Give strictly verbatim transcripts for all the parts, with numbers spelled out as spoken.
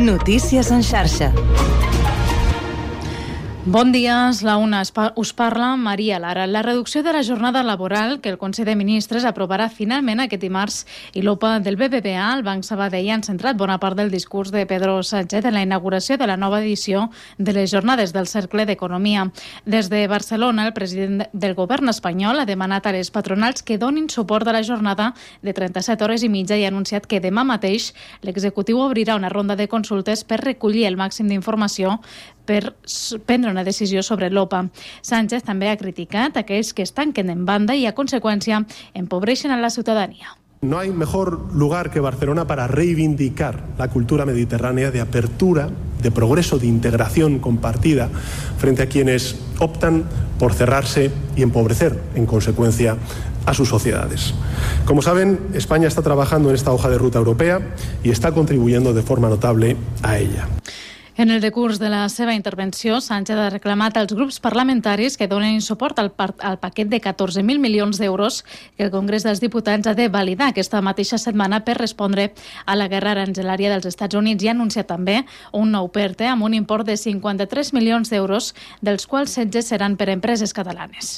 Notícies en xarxa. Bon dia, és la una. Us parla Maria Lara. La reducció de la jornada laboral que el Consell de Ministres aprovarà finalment aquest dimarts i l'O P A del B B V A, el Banc Sabadell, han centrat bona part del discurs de Pedro Sánchez en la inauguració de la nova edició de les jornades del Cercle d'Economia. Des de Barcelona, el president del govern espanyol ha demanat a les patronals que donin suport a la jornada de trenta-set hores i mitja i ha anunciat que demà mateix l'executiu obrirà una ronda de consultes per recollir el màxim d'informació per prendre una decisió sobre l'O P A. Sánchez també ha criticat aquells que es tanquen en banda i, a conseqüència, empobreixen a la ciutadania. No hay mejor lugar que Barcelona para reivindicar la cultura mediterránea de apertura, de progreso, de integración compartida frente a quienes optan por cerrarse y empobrecer, en consecuencia, a sus sociedades. Como saben, España está trabajando en esta hoja de ruta europea y está contribuyendo de forma notable a ella. En el decurs de la seva intervenció, Sánchez ha reclamat als grups parlamentaris que donen suport al, al paquet de catorze mil milions d'euros que el Congrés dels Diputats ha de validar aquesta mateixa setmana per respondre a la guerra arangelària dels Estats Units i ha anunciat també un nou PERTE amb un import de cinquanta-tres milions d'euros, dels quals setze seran per a empreses catalanes.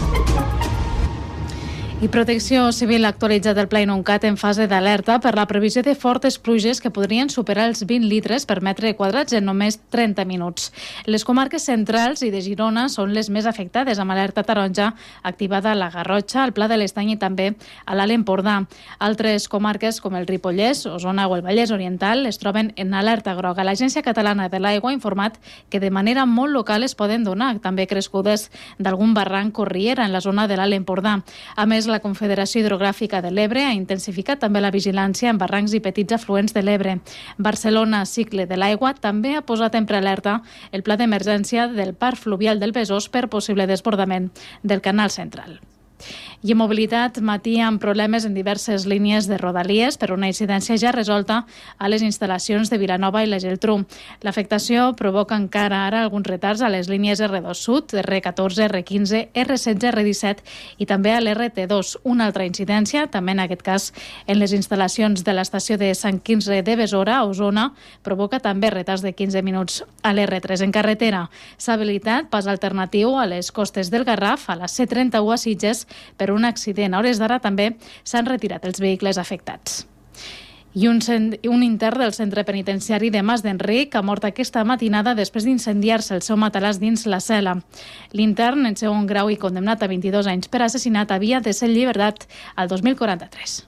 I Protecció Civil ha actualitzat el Pla Inuncat en fase d'alerta per la previsió de fortes pluges que podrien superar els vint litres per metre quadrats en només trenta minuts. Les comarques centrals i de Girona són les més afectades, amb alerta taronja activada a la Garrotxa, al Pla de l'Estany i també a l'Alt Empordà. Altres comarques com el Ripollès, Osona o el Vallès Oriental es troben en alerta groga. L'Agència Catalana de l'Aigua ha informat que de manera molt local es poden donar també crescudes d'algun barranc o riera en la zona de l'Alt Empordà. A més, la Confederació Hidrogràfica de l'Ebre ha intensificat també la vigilància en barrancs i petits afluents de l'Ebre. Barcelona Cicle de l'Aigua també ha posat en prealerta el pla d'emergència del Parc Fluvial del Besòs per possible desbordament del canal central. I en mobilitat, matí amb problemes en diverses línies de Rodalies per una incidència ja resolta a les instal·lacions de Vilanova i la Geltrú. L'afectació provoca encara ara alguns retards a les línies erre dos Sud, erre catorze, erre quinze, erre setze, erre disset i també a l'erre te dos. Una altra incidència, també en aquest cas en les instal·lacions de l'estació de Sant Quirze de Besora, a Osona, provoca també retards de quinze minuts a l'erre tres. En carretera s'ha habilitat pas alternatiu a les costes del Garraf, a la ce trenta-u a Sitges, per un accident. A hores d'ara també s'han retirat els vehicles afectats. I un, un intern del centre penitenciari de Mas d'Enric ha mort aquesta matinada després d'incendiar-se el seu matalàs dins la cel·la. L'intern, en segon grau i condemnat a vint-i-dos anys per assassinat, havia de ser alliberat al dos mil quaranta-tres.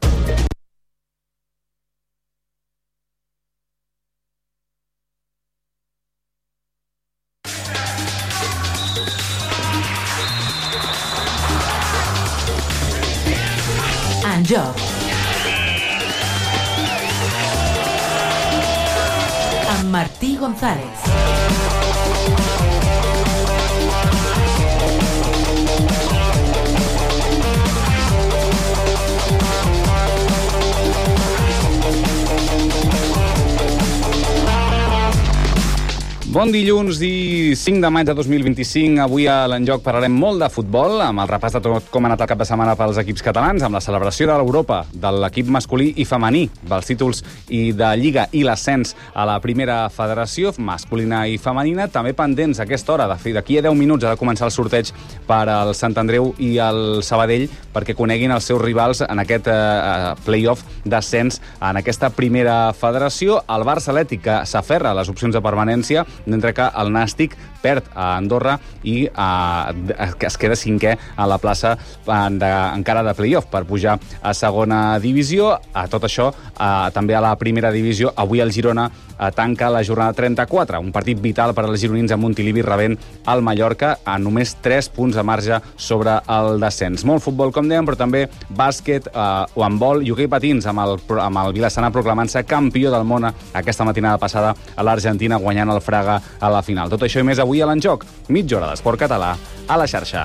En joc. Amb Martí González. Bon dilluns i cinc de maig de dos mil vint-i-cinc. Avui a l'Enjoc parlarem molt de futbol, amb el repàs de tot com ha anat el cap de setmana pels equips catalans, amb la celebració de l'Europa de l'equip masculí i femení, dels títols i de Lliga i l'ascens a la primera federació masculina i femenina. També pendents a aquesta hora, d'aquí a deu minuts ha de començar el sorteig per al Sant Andreu i el Sabadell perquè coneguin els seus rivals en aquest eh, play-off d'ascens en aquesta primera federació. El Barça Atlètic, que s'aferra a les opcions de permanència, mentre que el Nàstic perd a Andorra i eh, es queda cinquè a la plaça de, encara de play-off per pujar a segona divisió. A tot això, eh, també a la primera divisió, avui el Girona eh, tanca la jornada trenta-quatre, un partit vital per als gironins a Montilivi rebent el Mallorca a només tres punts de marge sobre el descens. Molt futbol, com dèiem, però també bàsquet eh, o handbol i hoquei patins, amb el, amb el Vilassana proclamant-se campió del món aquesta matinada passada a l'Argentina, guanyant el Fraga a la final. Tot això i més avui a l'Enjoc. Mitja hora d'esport català a la xarxa.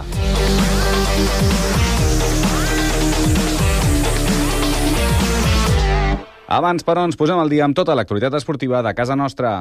Abans, però, ens posem al dia amb tota l'actualitat esportiva de casa nostra.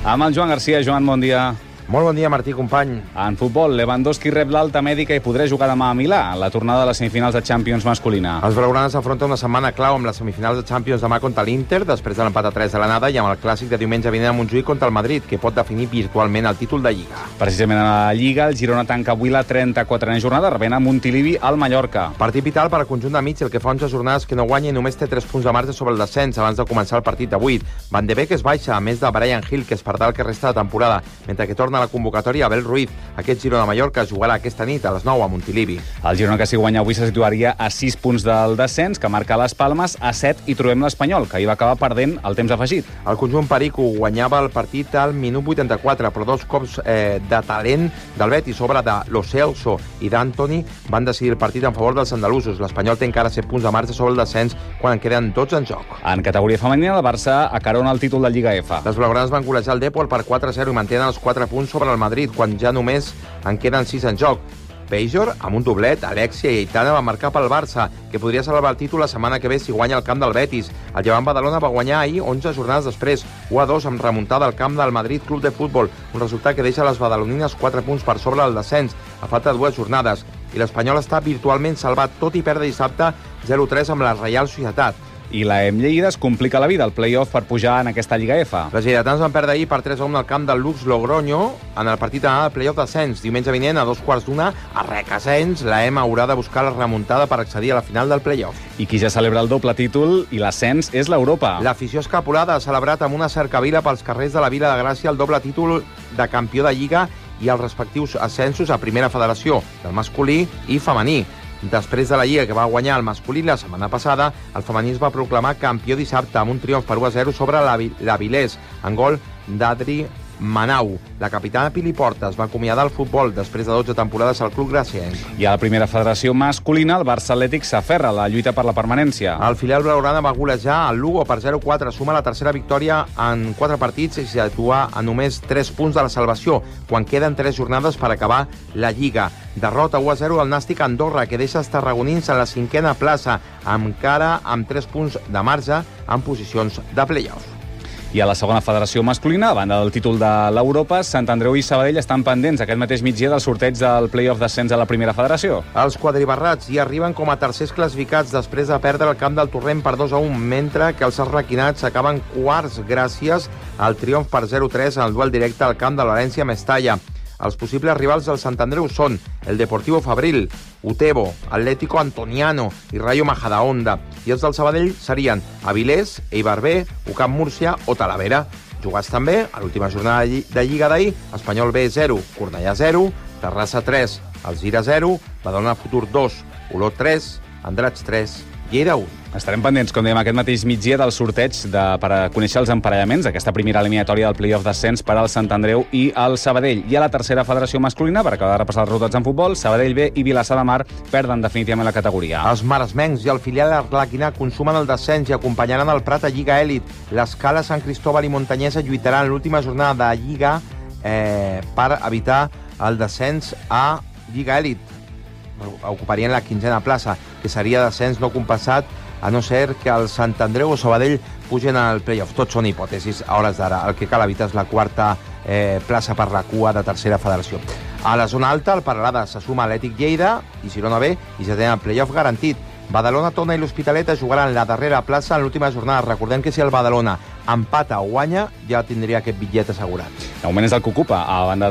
Amb el Joan Garcia. Joan, bon dia. Molt bon dia, Martí, company. En futbol, Lewandowski rep l'alta mèdica i podrà jugar demà a Milà, en la tornada de les semifinals de Champions masculina. Els blaugranes afronten una setmana clau amb les semifinals de Champions demà contra l'Inter, després de l'empat a tres de l'anada, i amb el clàssic de diumenge vinent a Montjuïc contra el Madrid, que pot definir virtualment el títol de Lliga. Precisament a la Lliga, el Girona tanca avui la trenta-quatrena jornada, rebent a Montilivi al Mallorca. Partit vital per al conjunt de mig, el que fa onze jornades que no guanya i només té tres punts de marge sobre el descens abans de començar el partit d'avui. Van de Beek es baixa, a més de Brian Hill, que es perdrà el que resta de temporada, mentre que torna a la convocatòria Abel Ruiz. Aquest Girona-Mallorca jugarà aquesta nit a les nou a Montilivi. El Girona, que si guanya avui, se situaria a sis punts del descens, que marca les Palmes, a set, i trobem l'Espanyol, que hi va acabar perdent el temps afegit. El conjunt perico guanyava el partit al minut vuitanta-quatre, però dos cops eh, de talent del Betis, sobre de Lo Celso i d'Antoni, van decidir el partit en favor dels andalusos. L'Espanyol té encara set punts de marge sobre el descens quan en queden dotze en joc. En categoria femenina, el Barça acarona el títol de Lliga F. Les blaugranes van golejar el Depor per quatre a zero i mantenen els quatre punts sobre el Madrid, quan ja només en queden sis en joc. Pejor, amb un doblet, Alexia i Aitana van marcar pel Barça, que podria salvar el títol la setmana que ve si guanya el camp del Betis. El Llevant Badalona va guanyar ahir onze jornades després, u a dos, amb remuntada al camp del Madrid Club de Futbol, un resultat que deixa les badalonines quatre punts per sobre del descens, a falta de dues jornades. I l'Espanyol està virtualment salvat, tot i perdre dissabte zero a tres amb la Reial Societat. I la E M Lleida es complica la vida al play-off per pujar en aquesta Lliga F. Les lleidatans van perdre ahir per tres a un al camp del Lux Logroño en el partit d'anada del play-off d'ascens. Diumenge vinent, a dos quarts d'una, a Requesens, la E M haurà de buscar la remuntada per accedir a la final del play-off. I qui ja celebra el doble títol i l'ascens és l'Europa. L'afició escapulada ha celebrat amb una cercavila pels carrers de la Vila de Gràcia el doble títol de campió de Lliga i els respectius ascensos a Primera Federació, del masculí i femení. Després de la Lliga, que va guanyar el masculí la setmana passada, el femení es va proclamar campió dissabte amb un triomf per u a zero sobre l'Avilés, en gol d'Adri Manau. La capitana Pili Porta es va acomiadar al futbol després de dotze temporades al club gracienc. I a la Primera Federació masculina, el Barça Atlètic s'aferra a la lluita per la permanència. El filial blaugrana va golejar el Lugo per zero a quatre, suma la tercera victòria en quatre partits i situa a només tres punts de la salvació, quan queden tres jornades per acabar la Lliga. Derrota u a zero al Nàstic Andorra, que deixa els tarragonins a la cinquena plaça, encara amb tres punts de marge en posicions de play-off. I a la segona federació masculina, a banda del títol de l'Europa, Sant Andreu i Sabadell estan pendents aquest mateix migdia del sorteig del play-off d'ascens a la Primera Federació. Els quadribarrats hi arriben com a tercers classificats després de perdre el camp del Torrent per dos a un, mentre que els arlequinats acaben quarts gràcies al triomf per zero a tres en el duel directe al camp de València Mestalla. Els possibles rivals del Sant Andreu són el Deportivo Fabril, Utebo, Atlético Antoniano i Rayo Majadahonda. I els del Sabadell serien Avilés, Eibar B, U C A M Múrcia o Talavera. Jugats també a l'última jornada de Lliga d'ahir, Espanyol B zero, Cornellà zero, Terrassa tres, Alzira zero, Badalona Futur dos, Olot tres, Andratx tres, Lleida un. Estarem pendents, com dèiem, aquest mateix migdia del sorteig de, per a conèixer els emparellaments d'aquesta primera eliminatòria del play-off d'ascens per al Sant Andreu i el Sabadell. I a la tercera federació masculina, per acabar de repassar els resultats en futbol, Sabadell B i Vilassar de Mar perden definitivament la categoria. Els maresmencs i el filial arlequinà consumen el descens i acompanyaran el Prat a Lliga Elit. L'Escala, Sant Cristóbal i Montanyesa lluitaran l'última jornada de Lliga eh, per evitar el descens a Lliga Elit. Ocuparien la quinzena plaça, que seria descens no compensat, a no ser que el Sant Andreu o Sabadell pugen al play-off. Tots són hipòtesis a hores d'ara. El que cal evitar és la quarta eh, plaça per la cua de tercera federació. A la zona alta, el Paralada se suma Atlètic Lleida i Girona B i ja tenen el play-off garantit. Badalona, Tona i l'Hospitalet jugaran la darrera plaça en l'última jornada. Recordem que si el Badalona empata o guanya, ja tindria aquest bitllet assegurat. De moment és el que ocupa, a banda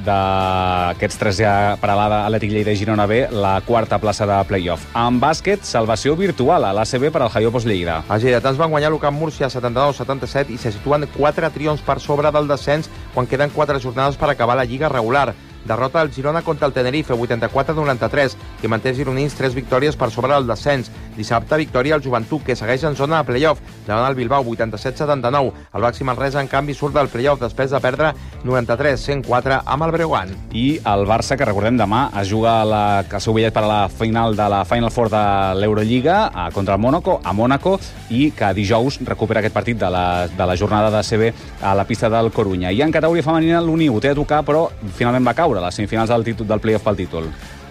d'aquests tres ja per a l'Atlètic Lleida i Girona B, la quarta plaça de play-off. En bàsquet, salvació virtual a l'A C B per al Jaiopos Lleida. Els lleidatans van guanyar l'U C A M Múrcia setanta-nou a setanta-set i se situen quatre triomfs per sobre del descens quan queden quatre jornades per acabar la lliga regular. Derrota del Girona contra el Tenerife, vuitanta-quatre a noranta-tres, que manté els gironins tres victòries per sobre del descens. Dissabte, victòria al Joventut, que segueix en zona de play-off, davant el Bilbao, vuitanta-set a setanta-nou. El Baxi Manresa, en canvi, surt del play-off després de perdre noranta-tres a cent quatre amb el Breogán. I el Barça, que recordem demà, es juga la, el seu bitllet per a la final de la Final Four de l'Eurolliga contra el Mónaco, a Mónaco, i que dijous recupera aquest partit de la, de la jornada de C B a la pista del Corunya. I en categoria femenina, l'Unió ho té a tocar, però finalment va caure a les semifinals del, títol, del play-off pel títol.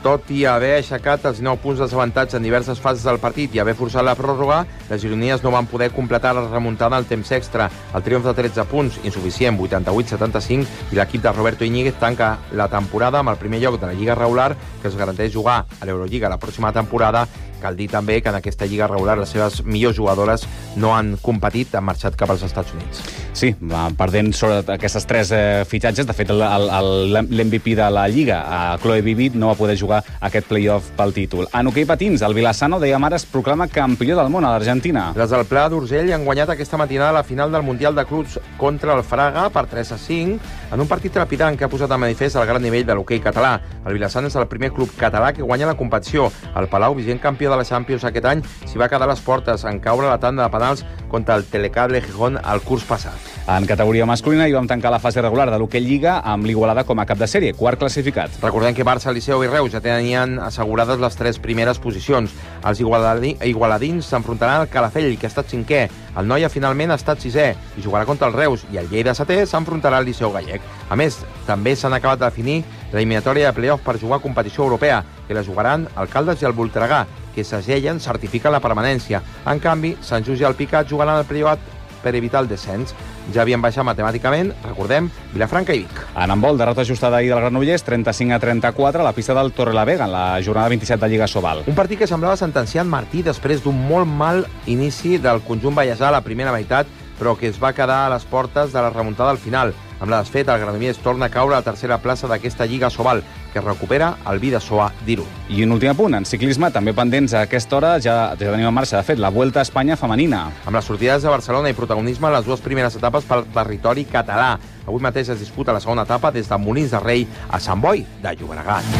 Tot i haver aixecat els dinou punts desavantatge en diverses fases del partit i haver forçat la pròrroga, les gironies no van poder completar la remuntada al temps extra. El triomf de tretze punts, insuficient, vuitanta-vuit a setanta-cinc, i l'equip de Roberto Íñiguez tanca la temporada amb el primer lloc de la Lliga regular, que es garanteix jugar a l'Eurolliga la pròxima temporada. Cal dir també que en aquesta lliga regular les seves millors jugadores no han competit, han marxat cap als Estats Units. Sí, perdent sobre aquestes tres eh, fitxatges. De fet, l'M V P de la Lliga, a Chloe Vivit, no va poder jugar aquest play-off pel títol. En hoquei patins, el Vilassano, dèiem ara, es proclama campió del món a l'Argentina. Les del Pla d'Urgell han guanyat aquesta matinada la final del Mundial de Clubs contra el Fraga per tres a cinc, en un partit trepidant que ha posat a manifest el gran nivell de l'hoquei català. El Vilassano és el primer club català que guanya la competició. El Palau, vigent campió de la Champions aquest any, s'hi va quedar a les portes en caure la tanda de penals contra el Telecable Gijón el curs passat. En categoria masculina hi vam tancar la fase regular de l'hoquei Lliga amb l'Igualada com a cap de sèrie, quart classificat. Recordem que Barça, Liceu i Reus ja tenien assegurades les tres primeres posicions. Els igualadi igualadins s'enfrontaran al Calafell, que ha estat cinquè. El Noia finalment ha estat sisè i jugarà contra el Reus, i el Lleida setè s'enfrontarà al Liceu Gallec. A més, també s'han acabat de definir l'eliminatòria de play-off per jugar a competició europea, que la jugaran Alcaldes i el Voltregà, que s'agellen certifiquen la permanència. En canvi, Sant Just i el Picat jugaran al play-off per evitar el descens. Ja havien baixat matemàticament, recordem, Vilafranca i Vic. En handbol, derrota ajustada ahir del Granollers, trenta-cinc a trenta-quatre, a la pista del Torrelavega, en la jornada vint-i-set de Lliga Sobal. Un partit que semblava sentenciat Martí després d'un molt mal inici del conjunt ballesà a la primera meitat, però que es va quedar a les portes de la remuntada al final. Amb la desfeta, el Granollers torna a caure a la tercera plaça d'aquesta Lliga Sobal, que recupera el Bidasoa d'Irun. I un últim apunt, en ciclisme, també pendents a aquesta hora, ja, ja tenim en marxa, de fet, la Vuelta a Espanya femenina. Amb les sortides de Barcelona i protagonisme en les dues primeres etapes pel territori català. Avui mateix es disputa la segona etapa des de Molins de Rei a Sant Boi de Llobregat.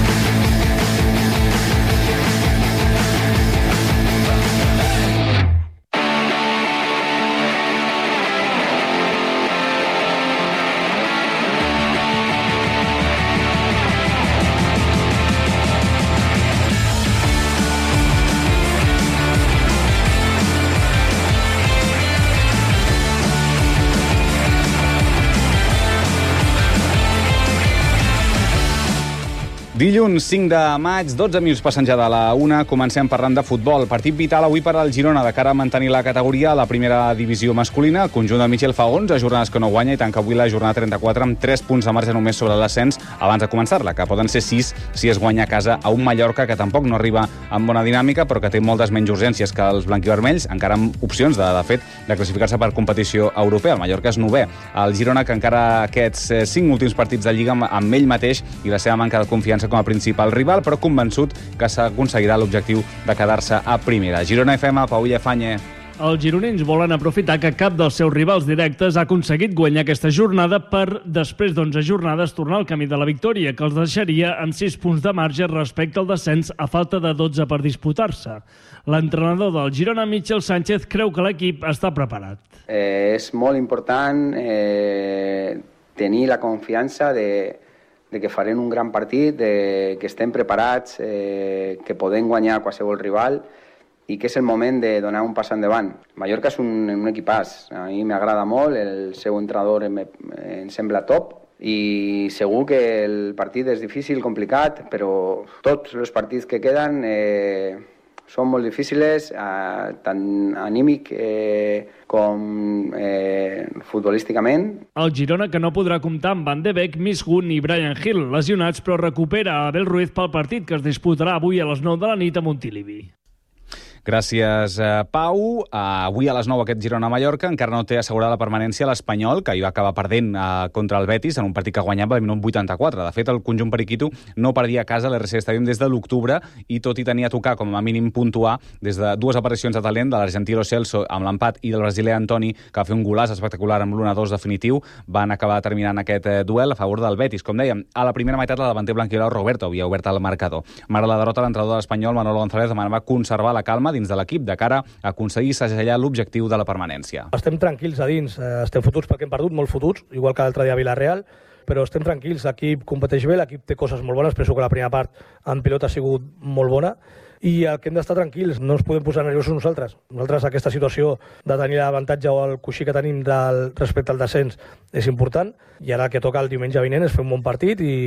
Dilluns cinc de maig, dotze minuts passen ja de la una, comencem parlant de futbol. Partit vital avui per al Girona de cara a mantenir la categoria a la primera divisió masculina. El conjunt de Michel fa onze jornades que no guanya i tanca avui la jornada trenta-quatre amb tres punts de marge només sobre l'ascens abans de començar-la, que poden ser sis si es guanya a casa a un Mallorca que tampoc no arriba amb bona dinàmica però que té moltes menys urgències que els blanquivermells, encara amb opcions, de, de fet, de classificar-se per competició europea. El Mallorca és novè. El Girona, que encara aquests cinc últims partits de Lliga amb ell mateix i la seva manca de confiança com a principal rival, però convençut que s'aconseguirà l'objectiu de quedar-se a primera. Girona F M, Pau Llafanya. Els gironins volen aprofitar que cap dels seus rivals directes ha aconseguit guanyar aquesta jornada per, després d'onze jornades, tornar al camí de la victòria, que els deixaria amb sis punts de marge respecte al descens a falta de dotze per disputar-se. L'entrenador del Girona, Michel Sánchez, creu que l'equip està preparat. Eh, és molt important eh, tenir la confiança de de que farem un gran partit, de que estem preparats, eh, que podem guanyar qualsevol rival i que és el moment de donar un pas endavant. Mallorca és un, un equipàs, a mi m'agrada molt, el seu entrenador em, em sembla top i segur que el partit és difícil, complicat, però tots els partits que queden eh, són molt difícils, eh, tant anímic eh, com eh, futbolísticament. El Girona, que no podrà comptar amb Van de Beek, Misgun i Brian Hill, lesionats, però recupera a Abel Ruiz pel partit que es disputarà avui a les nou de la nit a Montilivi. Gràcies, Pau. Avui a les nou aquest Girona-Mallorca encara no té assegurada la permanència l'Espanyol, que hi va acabar perdent contra el Betis en un partit que guanyava al minut vuitanta-quatre. De fet, el conjunt periquito no perdia a casa a l'R C Stadium des de l'octubre i tot i tenia a tocar com a mínim puntuar des de dues aparicions de talent de l'argentí Lo Celso amb l'empat i del brasiler Antoni, que va fer un golaç espectacular amb l'u a dos definitiu, van acabar terminant aquest duel a favor del Betis. Com dèiem, a la primera meitat la davanter blanquillo Roberto havia obert el marcador. Malgrat la derrota, l'entrenador de l'Espanyol, Manolo González, demanava conservar la calma dins de l'equip de cara a aconseguir segellar l'objectiu de la permanència. Estem tranquils a dins, estem fotuts perquè hem perdut, molt fotuts, igual que l'altre dia a Villarreal, però estem tranquils, l'equip competeix bé, l'equip té coses molt bones, penso que la primera part en pilota ha sigut molt bona, i el que hem d'estar tranquils, no ens podem posar nerviosos nosaltres. Nosaltres aquesta situació de tenir l'avantatge o el coixí que tenim del, respecte al descens és important, i ara el que toca el diumenge vinent és fer un bon partit i,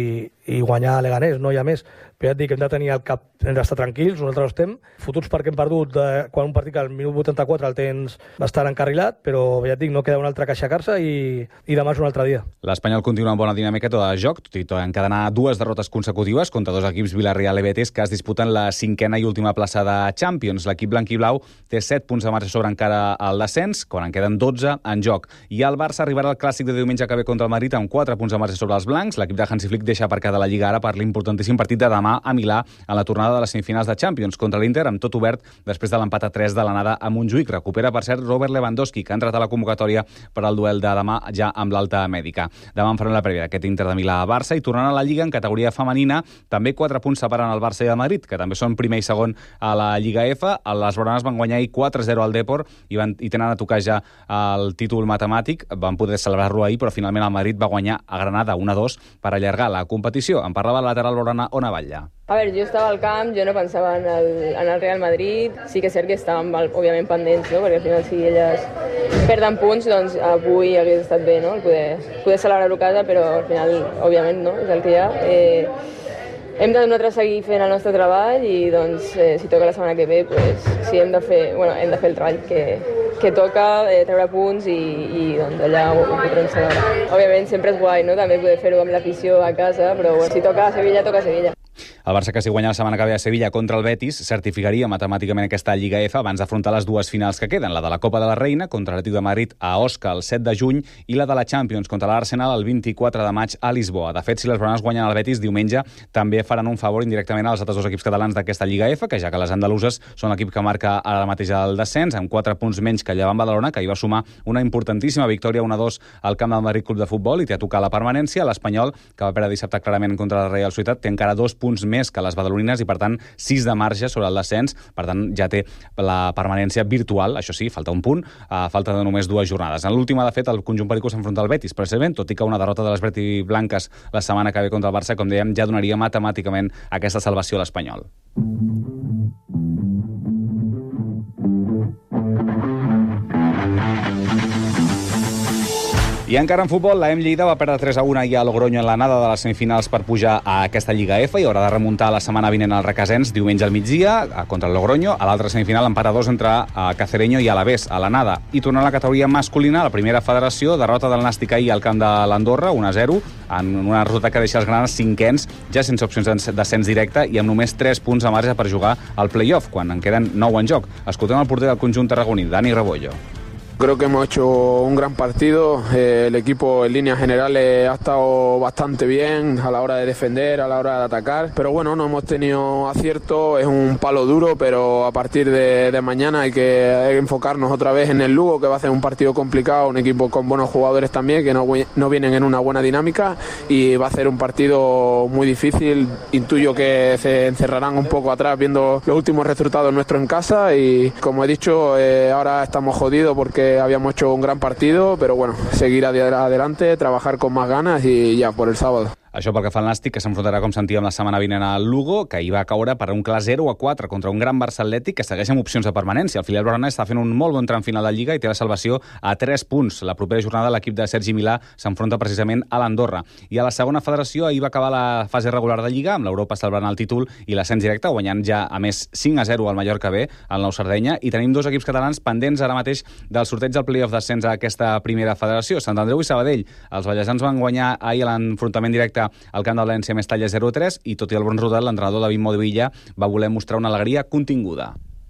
i guanyar a Leganés, no hi ha més. Però ja et dic, hem de tenir el cap, hem d'estar tranquils, nosaltres estem fotuts perquè hem perdut eh, quan un partit que al minut vuitanta-quatre el tens bastant encarrilat, però ja et dic, no queda un altre que aixecar-se i, i demà és un altre dia. L'Espanyol continua amb bona dinàmica tota de joc, tot i encadenar dues derrotes consecutives contra dos equips, Villarreal i Betis, que es disputen la cinquena i última plaça de Champions. L'equip blanc i blau té set punts de marge sobre encara el descens, quan en queden dotze en joc. I el Barça arribarà al clàssic de diumenge que ve contra el Madrid amb quatre punts de marge sobre els blancs. L'equip de Hansi Flick deixa aparcada la Lliga ara per l'importantíssim partit de demà a Milà en la tornada de les semifinals de Champions contra l'Inter, amb tot obert després de l'empat a tres de l'anada a Montjuïc. Recupera, per cert, Robert Lewandowski, que ha entrat a la convocatòria per al duel de demà ja amb l'alta mèdica. Demà en farem la prèvia d'aquest Inter de Milà a Barça i tornant a la Lliga en categoria femenina, també quatre punts separen el Barça i el Madrid, que també són primer i segon a la Lliga F. Les blaugranes van guanyar ahir quatre a zero al Depor i, van, i tenen a tocar ja el títol matemàtic. Van poder celebrar-lo ahir, però finalment el Madrid va guanyar a Granada un a dos per allargar la competició. En parlava la lateral blaugrana Ona Batlle. A veure, jo estava al camp, jo no pensava en el, en el Real Madrid. Sí que és cert que estàvem, òbviament, pendents, no? Perquè al final, si elles perden punts, doncs avui hagués estat bé, no? Poder, poder celebrar-ho a casa, però al final, òbviament, no? És el que hi ha. Eh, hem de nosaltres seguir fent el nostre treball i, doncs, eh, si toca la setmana que ve, pues, sí, hem de fer, bueno, hem de fer el treball que, que toca, eh, treure punts i, i doncs, allà ho, ho podrem celebrar. Òbviament, sempre és guai, no? També poder fer-ho amb l'afició a casa, però bueno, si toca a Sevilla, toca a Sevilla. El Barça, que si guanya la setmana que ve a Sevilla contra el Betis, certificaria matemàticament aquesta Lliga F abans d'afrontar les dues finals que queden, la de la Copa de la Reina contra l'Atlètic de Madrid a Osca el set de juny i la de la Champions contra l'Arsenal el vint-i-quatre de maig a Lisboa. De fet, si les blaugranes guanyen el Betis diumenge, també faran un favor indirectament als altres dos equips catalans d'aquesta Lliga F, que ja que les andaluses són l'equip que marca ara mateix el descens, amb quatre punts menys que el Llevant Badalona, que hi va sumar una importantíssima victòria un a dos al camp del Madrid Club de Futbol i té a tocar la permanència. L'Espanyol, que va perdre dissabte clarament contra la Real Societat, té encara dos punts més que les badalonines i, per tant, sis de marge sobre el descens. Per tant, ja té la permanència virtual. Això sí, falta un punt, a falta de només dues jornades. En l'última, de fet, el conjunt perico s'enfronta al Betis, precisament, tot i que una derrota de les vertiblanques la setmana que ve contra el Barça, com dèiem, ja donaria matemàticament aquesta salvació a l'Espanyol. I encara en futbol, la M Lleida va perdre tres a un ahir a Logroño en l'anada de les semifinals per pujar a aquesta Lliga F i haurà de remuntar la setmana vinent al Requesens diumenge al migdia contra el Logroño. A l'altra semifinal, empat a dos entre Cacereño i Alavés a l'anada. I tornant a la categoria masculina, la primera federació, derrota del Nàstic ahir al camp de l'Andorra, un a zero, en una resultat que deixa els grans cinquens, ja sense opcions d'ascens directe i amb només tres punts de marge per jugar al play-off, quan en queden nou en joc. Escoltem el porter del conjunt tarragoní, Dani Rebollo. Creo que hemos hecho un gran partido, eh, el equipo en líneas generales ha estado bastante bien a la hora de defender, a la hora de atacar, pero bueno, no hemos tenido acierto, es un palo duro, pero a partir de, de mañana hay que enfocarnos otra vez en el Lugo, que va a ser un partido complicado, un equipo con buenos jugadores también, que no, no vienen en una buena dinámica y va a ser un partido muy difícil. Intuyo que se encerrarán un poco atrás viendo los últimos resultados nuestros en casa y, como he dicho, eh, ahora estamos jodidos porque habíamos hecho un gran partido, pero bueno, seguir adelante, trabajar con más ganas y ya por el sábado. Això pel que fa al Nàstic, que s'enfrontarà, com sentíem, la setmana vinent al Lugo, que hi va caure per un clar zero a quatre contra un gran Barça Atlètic que segueix amb opcions de permanència. El filial blaugrana està fent un molt bon tram final de Lliga i té la salvació a tres punts. La propera jornada l'equip de Sergi Milà s'enfronta precisament a l'Andorra. I a la segona federació ahir va acabar la fase regular de Lliga, amb l'Europa celebrant el títol i l'ascens directe, guanyant ja a més cinc a zero al Mallorca B, al Nou Sardenya, i tenim dos equips catalans pendents ara mateix del sorteig del play-off d'ascens a aquesta primera federació. Sant Andreu i Sabadell. Els ballesans van guanyar ahir l'enfrontament directe al camp de València Mestalla zero a tres i, tot i el bon resultat, l'entrenador David Modevilla va voler mostrar una alegria continguda.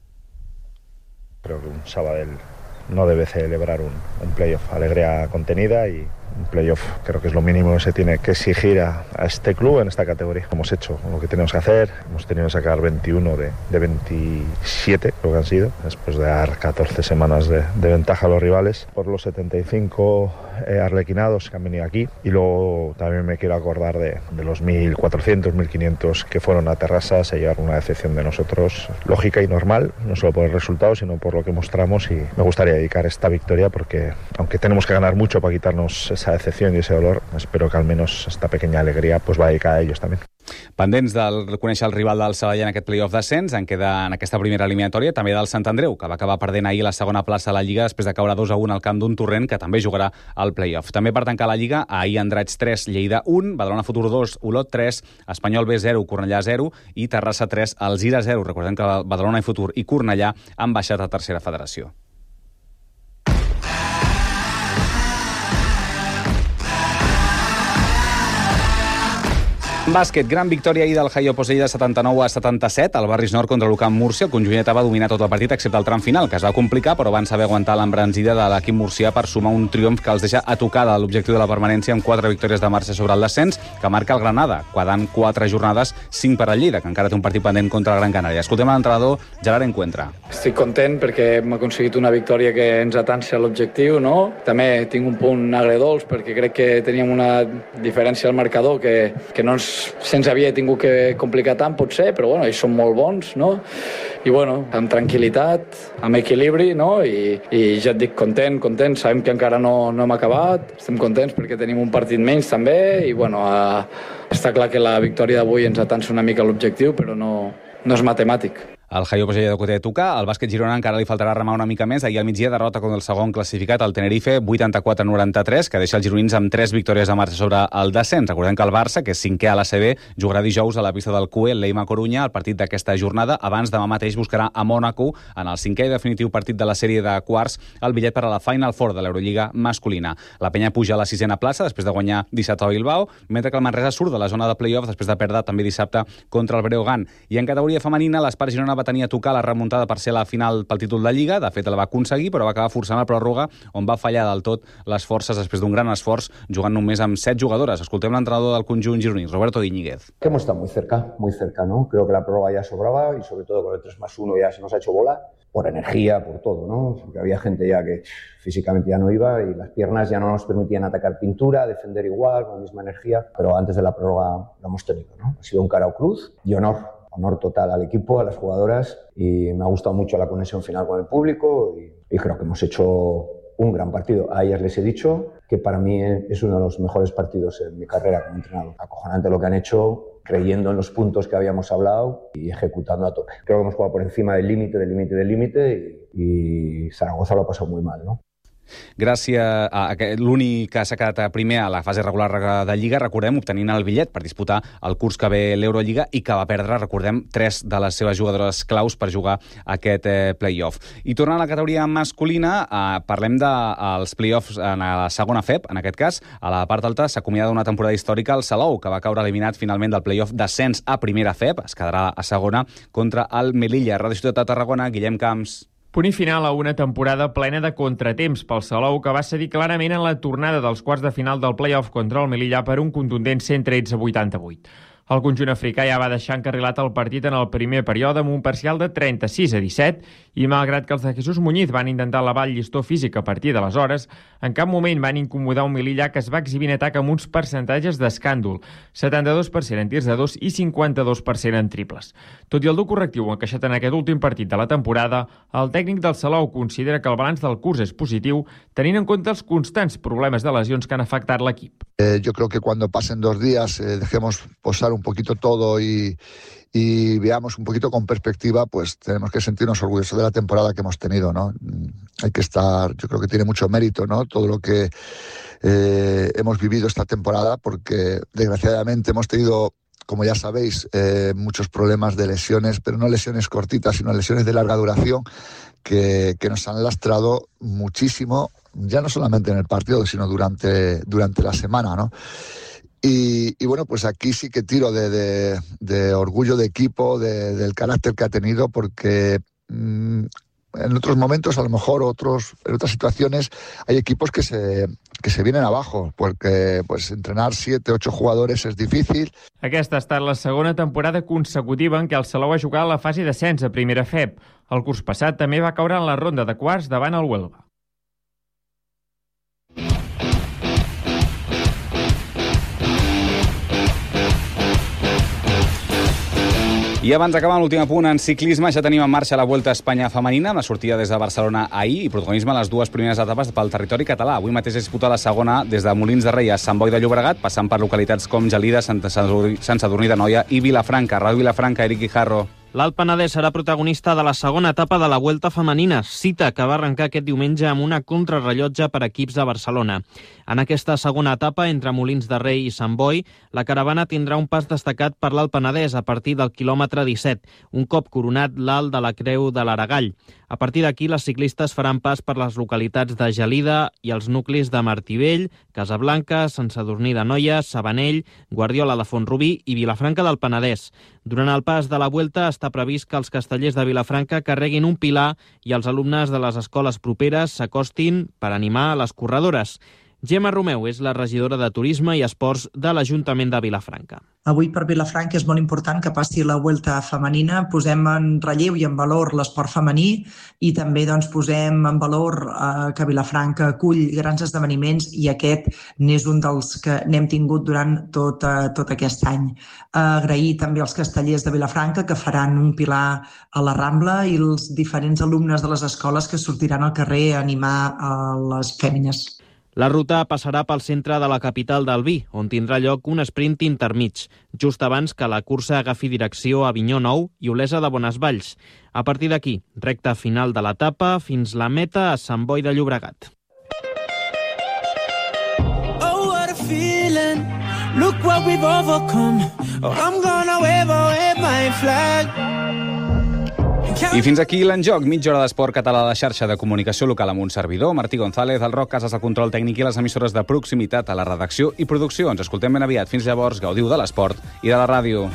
Creo que un Sabadell no debe celebrar un, un playoff, alegría contenida y un playoff creo que es lo mínimo que se tiene que exigir a, a este club en esta categoría. Hemos hecho lo que tenemos que hacer, hemos tenido que sacar veintiuno de, de veintisiete, creo que han sido, después de dar catorce semanas de, de ventaja a los rivales, por los setenta y cinco eh, arlequinados que han venido aquí, y luego también me quiero acordar de, de los mil cuatrocientos, mil quinientos que fueron a Terrassa, se llevaron una decepción de nosotros, lógica y normal, no solo por el resultado, sino por lo que mostramos, y me gustaría dedicar esta victoria porque, aunque tenemos que ganar mucho para quitarnos esa decepción y ese dolor, espero que al menos esta pequeña alegría categoría pues va dedicada a ellos también. Pendents de conèixer el rival del Sabadell en aquest play-off d'ascens, en queda en aquesta primera eliminatòria també del Sant Andreu, que va acabar perdent ahir la segona plaça a la Lliga després de caure dos a un al camp d'un Torrent, que també jugarà al play-off. També per tancar la Lliga, ahir Andratx tres, Lleida un, Badalona Futur dos, Olot tres, Espanyol B zero, Cornellà zero i Terrassa tres, Alzira zero. Recordem que Badalona i Futur i Cornellà han baixat a tercera federació. Bàsquet, gran victòria ahir del Haio Poseida setanta-nou a setanta-set al Barris Nord contra l'Ucamp Múrcia. El conjunt va dominar tot el partit excepte el tram final, que es va complicar, però van saber aguantar l'embranzida de l'equip murcià per sumar un triomf que els deixa a tocar de l'objectiu de la permanència amb quatre victòries de marxa sobre el descens, que marca el Granada, quedant quatre jornades, cinc per al Lleida, que encara té un partit pendent contra el Gran Canària. Escoltem l'entrenador Gerard Encuentra. Estic content perquè hem aconseguit una victòria que ens atança l'objectiu, no? També tinc un punt agredolç perquè crec que teníem una diferència al marcador que, que no ens se'ns havia tingut que complicar tant, potser, però bueno, ells són molt bons, no? I bueno, amb tranquil·litat, amb equilibri, no? I, i ja et dic, content, content, sabem que encara no, no hem acabat, estem contents perquè tenim un partit menys també, i bueno, eh, està clar que la victòria d'avui ens atança una mica l'objectiu, però no, no és matemàtic. El Haio Poseida de Coté tocar, el bàsquet girona encara li faltarà remar una mica més. Ahir al migdia derrota contra el segon classificat, el Tenerife, vuitanta-quatre a noranta-tres, que deixa els gironins amb tres victòries de marxa sobre el descens. Recordem que el Barça, que és cinquè a l'A C B, jugarà dijous a la pista del C U E, l'Eima Corunya, el partit d'aquesta jornada. Abans, demà mateix, buscarà a Mònaco, en el cinquè i definitiu partit de la sèrie de quarts, el bitllet per a la Final Four de l'Eurolliga masculina. La Penya puja a la sisena plaça després de guanyar dissabte a Bilbao, mentre que el Manresa surt de la zona de play-off després de perdre també dissabte contra el Breogán. I en categoria femenina, l'Espart Girona va tenir a tocar la remuntada per ser la final pel títol de Lliga. De fet, la va aconseguir, però va acabar forçant la pròrroga, on va fallar del tot les forces després d'un gran esforç, jugant només amb set jugadores. Escoltem l'entrenador del conjunt gironí, Roberto Iñiguez. Que hemos estado muy cerca, muy cerca, ¿no? Creo que la prórroga ya sobraba y sobre todo con el tres más uno ya se nos ha hecho bola, por energía, por todo, ¿no? Porque había gente ya que físicamente ya no iba y las piernas ya no nos permitían atacar pintura, defender igual, con la misma energía, pero antes de la prórroga lo hemos tenido, ¿no? Ha sido un cara o cruz y honor. Honor total al equipo, a las jugadoras, y me ha gustado mucho la conexión final con el público y, y creo que hemos hecho un gran partido. A ellas les he dicho que para mí es uno de los mejores partidos en mi carrera como entrenador. Acojonante lo que han hecho, creyendo en los puntos que habíamos hablado y ejecutando a tope. Creo que hemos jugado por encima del límite, del límite, del límite y, y Zaragoza lo ha pasado muy mal, ¿no? Gràcies a l'únic que s'ha quedat primer a la fase regular de Lliga, recordem, obtenint el bitllet per disputar el curs que ve l'Eurolliga i que va perdre, recordem, tres de les seves jugadores claus per jugar aquest eh, play-off. I tornant a la categoria masculina, eh, parlem dels play-offs en la segona F E P, en aquest cas, a la part alta s'acomiada una temporada històrica al Salou, que va caure eliminat finalment del play-off d'ascens a primera F E P, es quedarà a segona contra el Melilla. Ràdio Ciutat de Tarragona, Guillem Camps. Punt i final a una temporada plena de contratemps pel Salou, que va cedir clarament en la tornada dels quarts de final del play-off contra el Melilla per un contundent cent tretze a vuitanta-vuit. El conjunt africà ja va deixar encarrilat el partit en el primer període amb un parcial de trenta-sis a disset i malgrat que els de Jesús Muñiz van intentar elevar el llistó físic a partir d'aleshores, en cap moment van incomodar un Melilla que es va exhibir en atac amb uns percentatges d'escàndol, setanta-dos per cent en tirs de dos i cinquanta-dos per cent en triples. Tot i el dur correctiu encaixat en aquest últim partit de la temporada, el tècnic del Salou considera que el balanç del curs és positiu, tenint en compte els constants problemes de lesions que han afectat l'equip. Eh, yo creo que cuando pasen dos días eh, dejemos posar un poquito todo y, y veamos un poquito con perspectiva, pues tenemos que sentirnos orgullosos de la temporada que hemos tenido, ¿no? Hay que estar, yo creo que tiene mucho mérito, ¿no? Todo lo que eh, hemos vivido esta temporada, porque desgraciadamente hemos tenido, como ya sabéis, eh, muchos problemas de lesiones, pero no lesiones cortitas, sino lesiones de larga duración que, que nos han lastrado muchísimo, ya no solamente en el partido, sino durante, durante la semana, ¿no? Y, y bueno, pues aquí sí que tiro de, de, de orgullo de equipo, de, del carácter que ha tenido, porque mmm, en otros momentos, a lo mejor otros, en otras situaciones, hay equipos que se, que se vienen abajo, porque pues entrenar siete, ocho jugadores es difícil. Aquesta ha estat la segona temporada consecutiva en què el Salou ha jugat a la fase d'ascens a primera F E P. El curs passat també va caure en la ronda de quarts davant el Huelva. I abans d'acabar l'últim punt en ciclisme, ja tenim en marxa la Vuelta a Espanya femenina, amb la sortida des de Barcelona ahir i protagonisme a les dues primeres etapes pel territori català. Avui mateix es disputa la segona des de Molins de Rei a Sant Boi de Llobregat, passant per localitats com Gelida, Sant Sadurní d'Anoia i Vilafranca. Ràdio Vilafranca, Eric Guijarro. L'Alt Penedès serà protagonista de la segona etapa de la Vuelta femenina, cita que va arrencar aquest diumenge amb una contrarrellotge per equips de Barcelona. En aquesta segona etapa, entre Molins de Rei i Sant Boi, la caravana tindrà un pas destacat per l'Alt Penedès a partir del quilòmetre disset, un cop coronat l'alt de la Creu de l'Aragall. A partir d'aquí, les ciclistes faran pas per les localitats de Gelida i els nuclis de Martivell, Casablanca, Sant Sadurní d'Anoia, Sabanell, Guardiola de Font-rubí i Vilafranca del Penedès. Durant el pas de la Vuelta està previst que els castellers de Vilafranca carreguin un pilar i els alumnes de les escoles properes s'acostin per animar les corredores. Gemma Romeu és la regidora de Turisme i Esports de l'Ajuntament de Vilafranca. Avui per Vilafranca és molt important que passi la Vuelta femenina. Posem en relleu i en valor l'esport femení i també doncs, posem en valor eh, que Vilafranca acull grans esdeveniments i aquest n'és un dels que n'hem tingut durant tot, eh, tot aquest any. Eh, agrair també als castellers de Vilafranca que faran un pilar a la Rambla i els diferents alumnes de les escoles que sortiran al carrer a animar a les fèmines. La ruta passarà pel centre de la capital del vi, on tindrà lloc un sprint intermig, just abans que la cursa agafi direcció a Avinyó Nou i Olesa de Bonesvalls. A partir d'aquí, recta final de l'etapa fins la meta a Sant Boi de Llobregat. Oh, what a feeling. Look what we've overcome. Oh, I'm gonna wave, wave my flag. I fins aquí l'enjoc, mitja hora d'esport català a la xarxa de comunicació local amb un servidor, Martí González, el Roc Casas al control tècnic i les emissores de proximitat a la redacció i producció. Ens escoltem ben aviat. Fins llavors, gaudiu de l'esport i de la ràdio.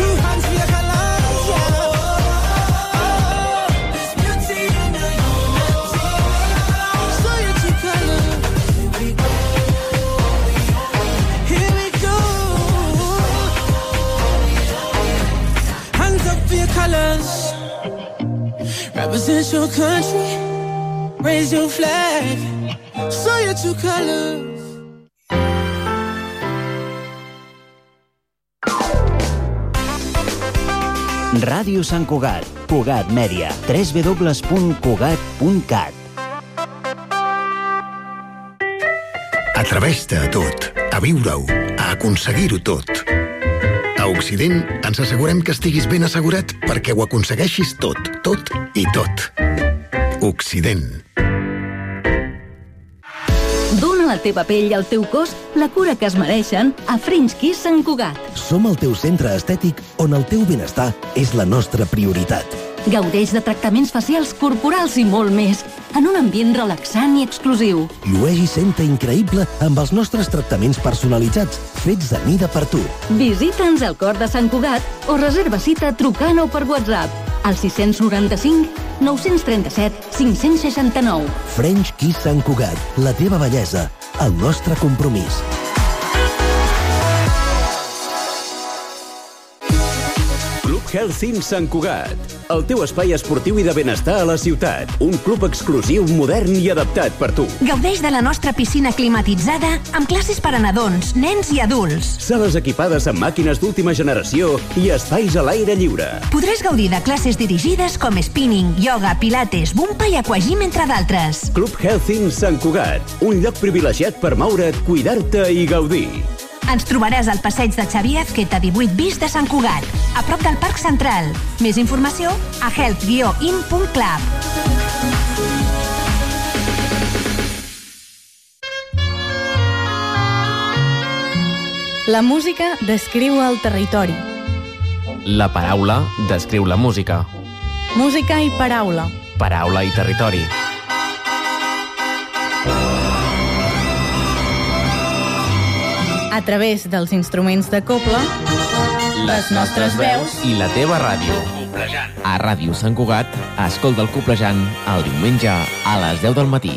Represent your country, raise your flag, show your true colors. Ràdio Sant Cugat, Cugat Mèdia, w w w punt cugat punt cat. Atreveix-te a tot, a viure-ho, a aconseguir-ho tot. A Occident ens assegurem que estiguis ben assegurat perquè ho aconsegueixis tot, tot i tot. Occident. Dóna a la teva pell i al teu cos la cura que es mereixen a French Kiss Sant Cugat. Som el teu centre estètic on el teu benestar és la nostra prioritat. Gaudeix de tractaments facials, corporals i molt més, en un ambient relaxant i exclusiu. Llueix i senta increïble amb els nostres tractaments personalitzats, fets de mida per tu. Visita'ns al cor de Sant Cugat o reserva cita trucant o per WhatsApp al sis nou cinc, nou tres set, cinc sis nou. French Kiss Sant Cugat, la teva bellesa, el nostre compromís. Health in Sant Cugat, el teu espai esportiu i de benestar a la ciutat. Un club exclusiu, modern i adaptat per tu. Gaudeix de la nostra piscina climatitzada amb classes per a nadons, nens i adults. Sales equipades amb màquines d'última generació i espais a l'aire lliure. Podràs gaudir de classes dirigides com spinning, yoga, pilates, bumpa i aquagym, entre d'altres. Club Health in Sant Cugat, un lloc privilegiat per moure't, cuidar-te i gaudir. Ens trobaràs al passeig de Xavier Azqueta divuit bis de Sant Cugat, a prop del Parc Central. Més informació a health guió in punt club. La música descriu el territori. La paraula descriu la música. Música i paraula. Paraula i territori. A través dels instruments de cobla, les nostres veus i la teva ràdio. A Ràdio Sant Cugat, escolta el Coplejant el diumenge a les deu del matí.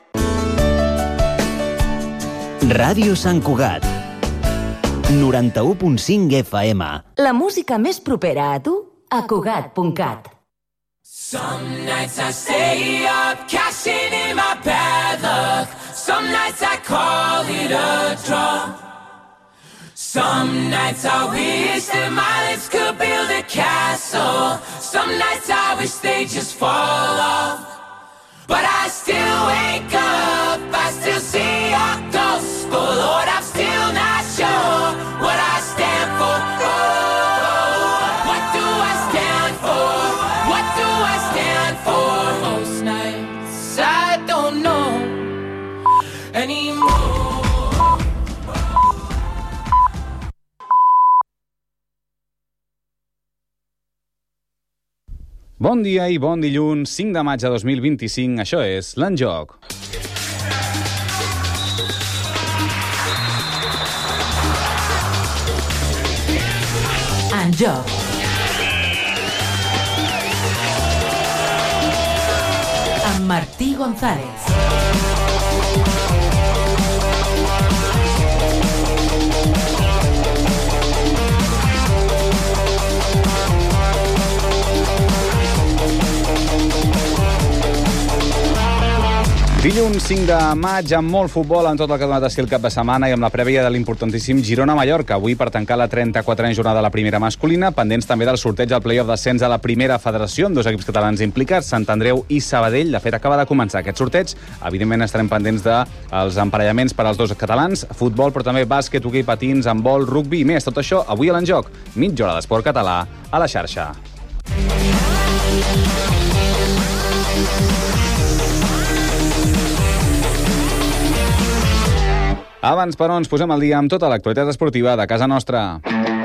Ràdio Sant Cugat, noranta-u punt cinc F M. La música més propera a tu, a cugat punt cat. Some nights I stay up, cashing in my bad luck. Some nights I call it a draw. Some nights I wish that my lips could build a castle. Some nights I wish they just fall off. But I still wake up, I still see your ghost. Oh Lord, I'm still not sure what I stand for. Oh, what do I stand for? What do I stand for? Most nights I don't know anymore. Bon dia i bon dilluns, cinc de maig de dos mil vint-i-cinc. Això és l'Enjoc. Enjoc. Amb Martí González. Dilluns cinc de maig, amb molt futbol en tot el que ha donat així el cap de setmana i amb la prèvia de l'importantíssim Girona-Mallorca. Avui per tancar la trenta-quatrena jornada de la primera masculina, pendents també del sorteig al play-off d'ascens a la primera federació, amb dos equips catalans implicats, Sant Andreu i Sabadell. De fet, acaba de començar aquest sorteig. Evidentment estarem pendents dels emparellaments per als dos catalans, futbol, però també bàsquet, hoquei patins, handbol, rugbi i més. Tot això avui a l'Enjoc. Mitja hora d'esport català a la xarxa. Abans, però, ens posem al dia amb tota l'actualitat esportiva de casa nostra.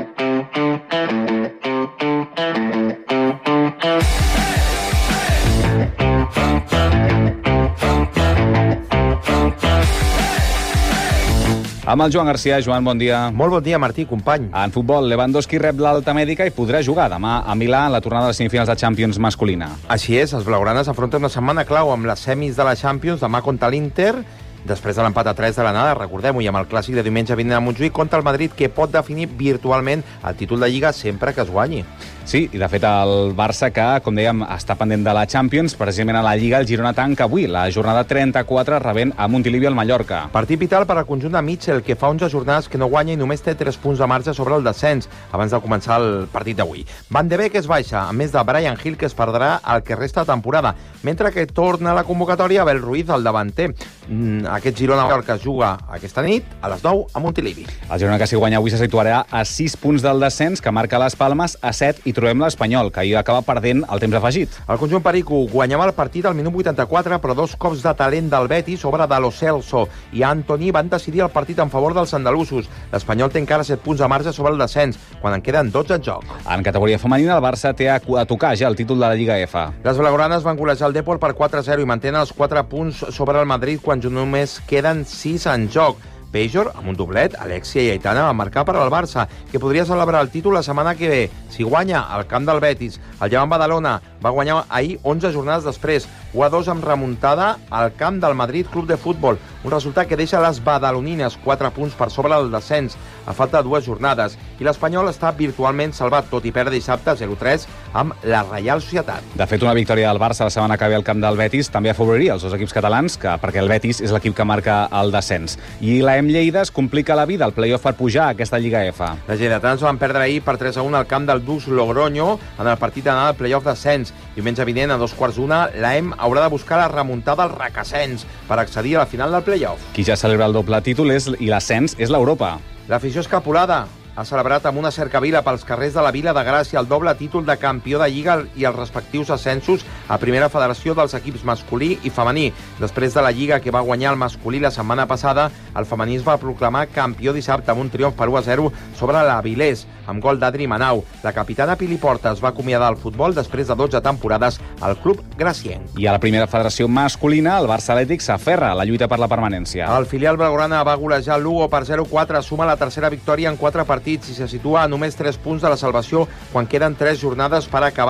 Amb el Joan Garcia. Joan, bon dia. Molt bon dia, Martí, company. En futbol, Lewandowski rep l'alta mèdica i podrà jugar demà a Milà en la tornada de les semifinals de Champions masculina. Així és, els blaugranes afronten una setmana clau amb les semis de la Champions demà contra l'Inter, després de l'empat a tres de l'anada, recordem-ho, i amb el clàssic de diumenge vinent a Montjuïc contra el Madrid, que pot definir virtualment el títol de Lliga sempre que es guanyi. Sí, i de fet el Barça, que, com dèiem, està pendent de la Champions, precisament a la Lliga, el Girona tanca avui la jornada trenta-quatre rebent a Montilivi al Mallorca. Partit vital per al conjunt de Mitchell, que fa onze jornades que no guanya i només té tres punts de marge sobre el descens abans de començar el partit d'avui. Van de Beek es baixa, a més de Brian Hill, que es perdrà el que resta de temporada, mentre que torna a la convocatòria Abel Ruiz, el davanter. Aquest Girona-Mallorca es juga aquesta nit a les nou a Montilivi. El Girona, que si guanya avui, se situarà a sis punts del descens, que marca les Palmes a set, i trobem l'Espanyol, que ahir acaba perdent el temps afegit. El conjunt perico guanyava el partit al minut vuitanta-quatre, però dos cops de talent del Betis sobre de Lo Celso i Antoni van decidir el partit en favor dels andalusos. L'Espanyol té encara set punts de marge sobre el descens, quan en queden dotze en joc. En categoria femenina, el Barça té a tocar ja el títol de la Lliga F. Les blaugranes van golejar el Depor per quatre a zero i mantenen els quatre punts sobre el Madrid quan només queden sis en joc. Pejor, amb un doblet, Alexia i Aitana van marcar per al Barça, que podria celebrar el títol la setmana que ve, si guanya al camp del Betis. El Llevant Badalona va guanyar ahir onze jornades després, u a dos amb remuntada al camp del Madrid Club de Futbol, un resultat que deixa les badalonines quatre punts per sobre del descens, a falta de dues jornades, i l'Espanyol està virtualment salvat, tot i perdre dissabte zero tres amb la Reial Societat. De fet, una victòria del Barça la setmana que ve al camp del Betis també afavoriria els dos equips catalans, que, perquè el Betis és l'equip que marca el descens. I la Lleida es complica la vida al play-off per pujar a aquesta Lliga F. Les lleidatans van perdre ahir per tres a un al camp del Dux Logroño en el partit d'anada al play-off d'ascens. Diumenge vinent, a dos quarts d'una, l'A E M haurà de buscar la remuntada al Requesens per accedir a la final del play-off. Qui ja celebra el doble títol és, i l'ascens és l'Europa. L'afició escapulada ha celebrat amb una cercavila pels carrers de la Vila de Gràcia el doble títol de campió de Lliga i els respectius ascensos a Primera Federació dels equips masculí i femení. Després de la Lliga que va guanyar el masculí la setmana passada, el femení es va proclamar campió dissabte amb un triomf per u a zero sobre l'Avilés, amb gol d'Adri Manau. La capitana Pili Porta es va acomiadar al futbol després de dotze temporades al club gracienc. I a la Primera Federació masculina, el Barça Atlètic s'aferra a la lluita per la permanència. El filial blaugrana va golejar el Lugo per zero quatre, suma la tercera victòria en quatre partits i se situa a només tres punts de la salvació quan queden tres jornades per acabar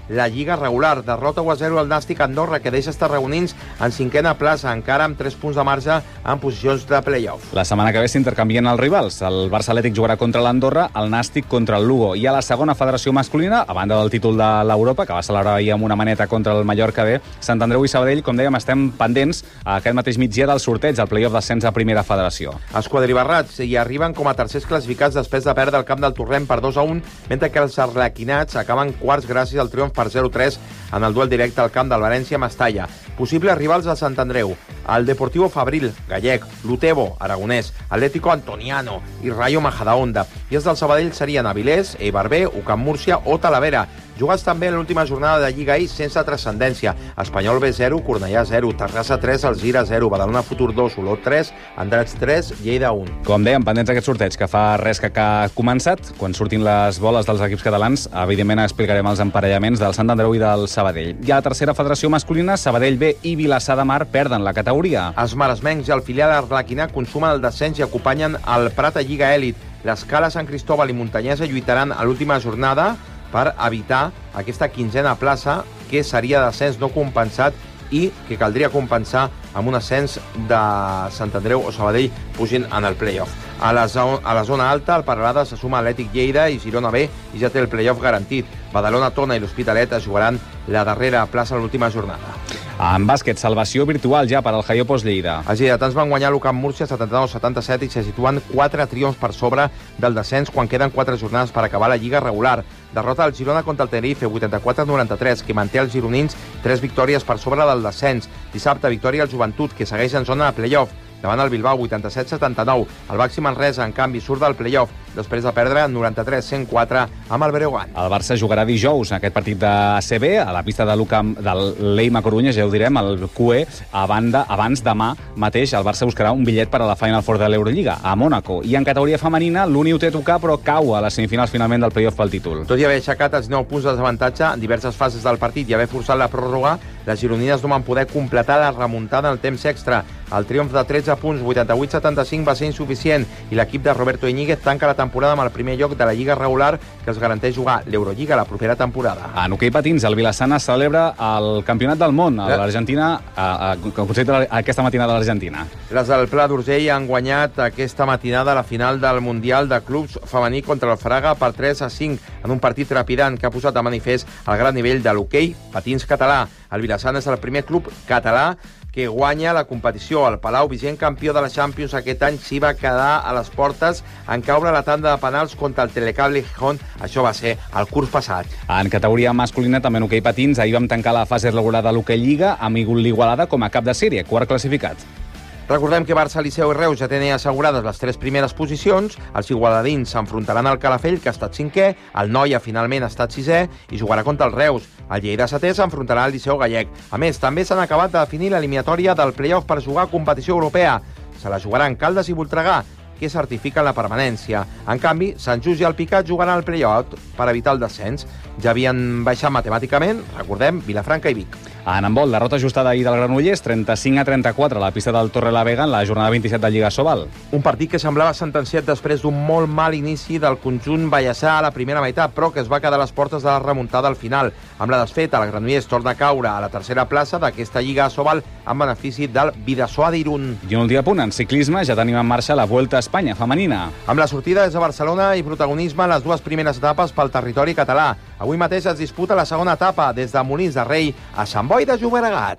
la Lliga regular. Derrota u a zero al Nàstic Andorra, que deixa estar reunins en cinquena plaça, encara amb tres punts de marge en posicions de play-off. La setmana que ve s'intercanvien els rivals. El Barça Atlètic jugarà contra l'Andorra, el Nàstic contra el Lugo. I a la segona federació masculina, a banda del títol de l'Europa, que va celebrar ahir amb una maneta contra el Mallorca B, Sant Andreu i Sabadell, com dèiem, estem pendents aquest mateix migdia del sorteig del play-off d'ascens a primera federació. Els quadribarrats hi arriben com a tercers classificats després de perdre el camp del Torrent per dos a un, mentre que els arlequinats acaben quarts gràcies al triomf per zero a tres en el duel directe al camp del València-Mestalla. Possibles rivals al Sant Andreu: el Deportivo Fabril, gallec, l'Utebo, aragonès, Atlético Antoniano i Rayo Majadahonda. I els del Sabadell serien Avilés, Eibar B, U C A M Múrcia o Talavera. Jugats també a l'última jornada de Lliga I sense transcendència. Espanyol B zero, Cornellà zero, Terrassa tres, Alzira zero, Badalona Futur dos, Olot tres, Andratx tres, Lleida un. Com dèiem, pendents d'aquest sorteig, que fa res que ha començat. Quan surtin les boles dels equips catalans, evidentment explicarem els emparellaments del Sant Andreu i del Sabadell. I a la tercera federació masculina, Sabadell B i Vilassar de Mar perden la categoria. Els maresmencs i el filial arlequinà consumen el descens i acompanyen el Prat a Lliga Èlit. L'Escala, Sant Cristóbal i Muntanyesa lluitaran a l'última jornada per evitar aquesta quinzena plaça, que seria d'ascens no compensat i que caldria compensar amb un ascens de Sant Andreu o Sabadell pugin en el play-off. A la, zona, a la zona alta, el Paralada se suma Atlètic Lleida i Girona B i ja té el play-off garantit. Badalona, Tona i l'Hospitalet es jugaran la darrera plaça a l'última jornada. En bàsquet, salvació virtual ja per al Jaiopos Lleida. Els lleidatans van guanyar l'U C A M Múrcia setanta-nou a setanta-set i se situen quatre triomfs per sobre del descens quan queden quatre jornades per acabar la Lliga regular. Derrota del Girona contra el Tenerife, vuitanta-quatre a noranta-tres, que manté els gironins tres victòries per sobre del descens. Dissabte, victòria al Joventut, que segueix en zona de play-off. Davant el Bilbao, vuitanta-set a setanta-nou. El Baxi Manresa, en canvi, surt del play-off després de perdre noranta-tres a cent quatre amb el Breogán. El Barça jugarà dijous en aquest partit de A C B a la pista de l'U C A M del Leima Corunya, ja ho direm, el Q E. A banda, abans demà mateix el Barça buscarà un bitllet per a la Final Four de l'Eurolliga a Mònaco. I en categoria femenina, l'Uni ho té a tocar, però cau a les semifinals finalment del play-off pel títol. Tot i haver aixecat els nou punts de desavantatge en diverses fases del partit i haver forçat la pròrroga, les gironines no van poder completar la remuntada en el temps extra. El triomf de tretze punts, vuitanta-vuit a setanta-cinc, va ser insuficient i l'equip de Roberto Iñiguez tanca la temporada amb el primer lloc de la Lliga regular, que els garanteix jugar l'Eurolliga la propera temporada. En hoquei patins, el Vilassana celebra el Campionat del Món a l'Argentina, que concentra aquesta matinada a l'Argentina. Les del Pla d'Urgell han guanyat aquesta matinada la final del Mundial de Clubs femení contra el Fraga per tres a cinc en un partit trepidant que ha posat de manifest el gran nivell de l'hoquei patins català. El Vilassana és el primer club català que guanya la competició. El Palau, vigent campió de la Champions aquest any, s'hi va quedar a les portes en caure la tanda de penals contra el Telecable Gijón. Això va ser el curs passat. En categoria masculina, també en hoquei patins, ahir vam tancar la fase regular de l'hoquei Lliga amb l'Igualada com a cap de sèrie, quart classificat. Recordem que Barça, Liceu i Reus ja tenen assegurades les tres primeres posicions. Els igualadins s'enfrontaran al Calafell, que ha estat cinquè. El Noia finalment ha estat sisè i jugarà contra el Reus. El Lleida setè s'enfrontarà al Liceu Gallec. A més, també s'han acabat de definir l'eliminatòria del play-off per jugar a competició europea. Se la jugaran Caldes i Voltregà, que certifiquen la permanència. En canvi, Sant Just i el Picat jugaran al play-off per evitar el descens. Ja havien baixat matemàticament, recordem, Vilafranca i Vic. En handbol, derrota ajustada ahir del Granollers, trenta-cinc a trenta-quatre a la pista del Torrelavega en la jornada vint-i-set de Lliga Sobal. Un partit que semblava sentenciat després d'un molt mal inici del conjunt ballassà a la primera meitat, però que es va quedar a les portes de la remuntada al final. Amb la desfeta, el Granollers torna a caure a la tercera plaça d'aquesta Lliga Sobal en benefici del Bidasoa d'Irun. I un últim punt, en ciclisme ja tenim en marxa la Vuelta a Espanya femenina. Amb la sortida des de Barcelona i protagonisme en les dues primeres etapes pel territori català. Avui mateix es disputa la segona etapa des de Molins de Rei a Sant Boi de Llobregat.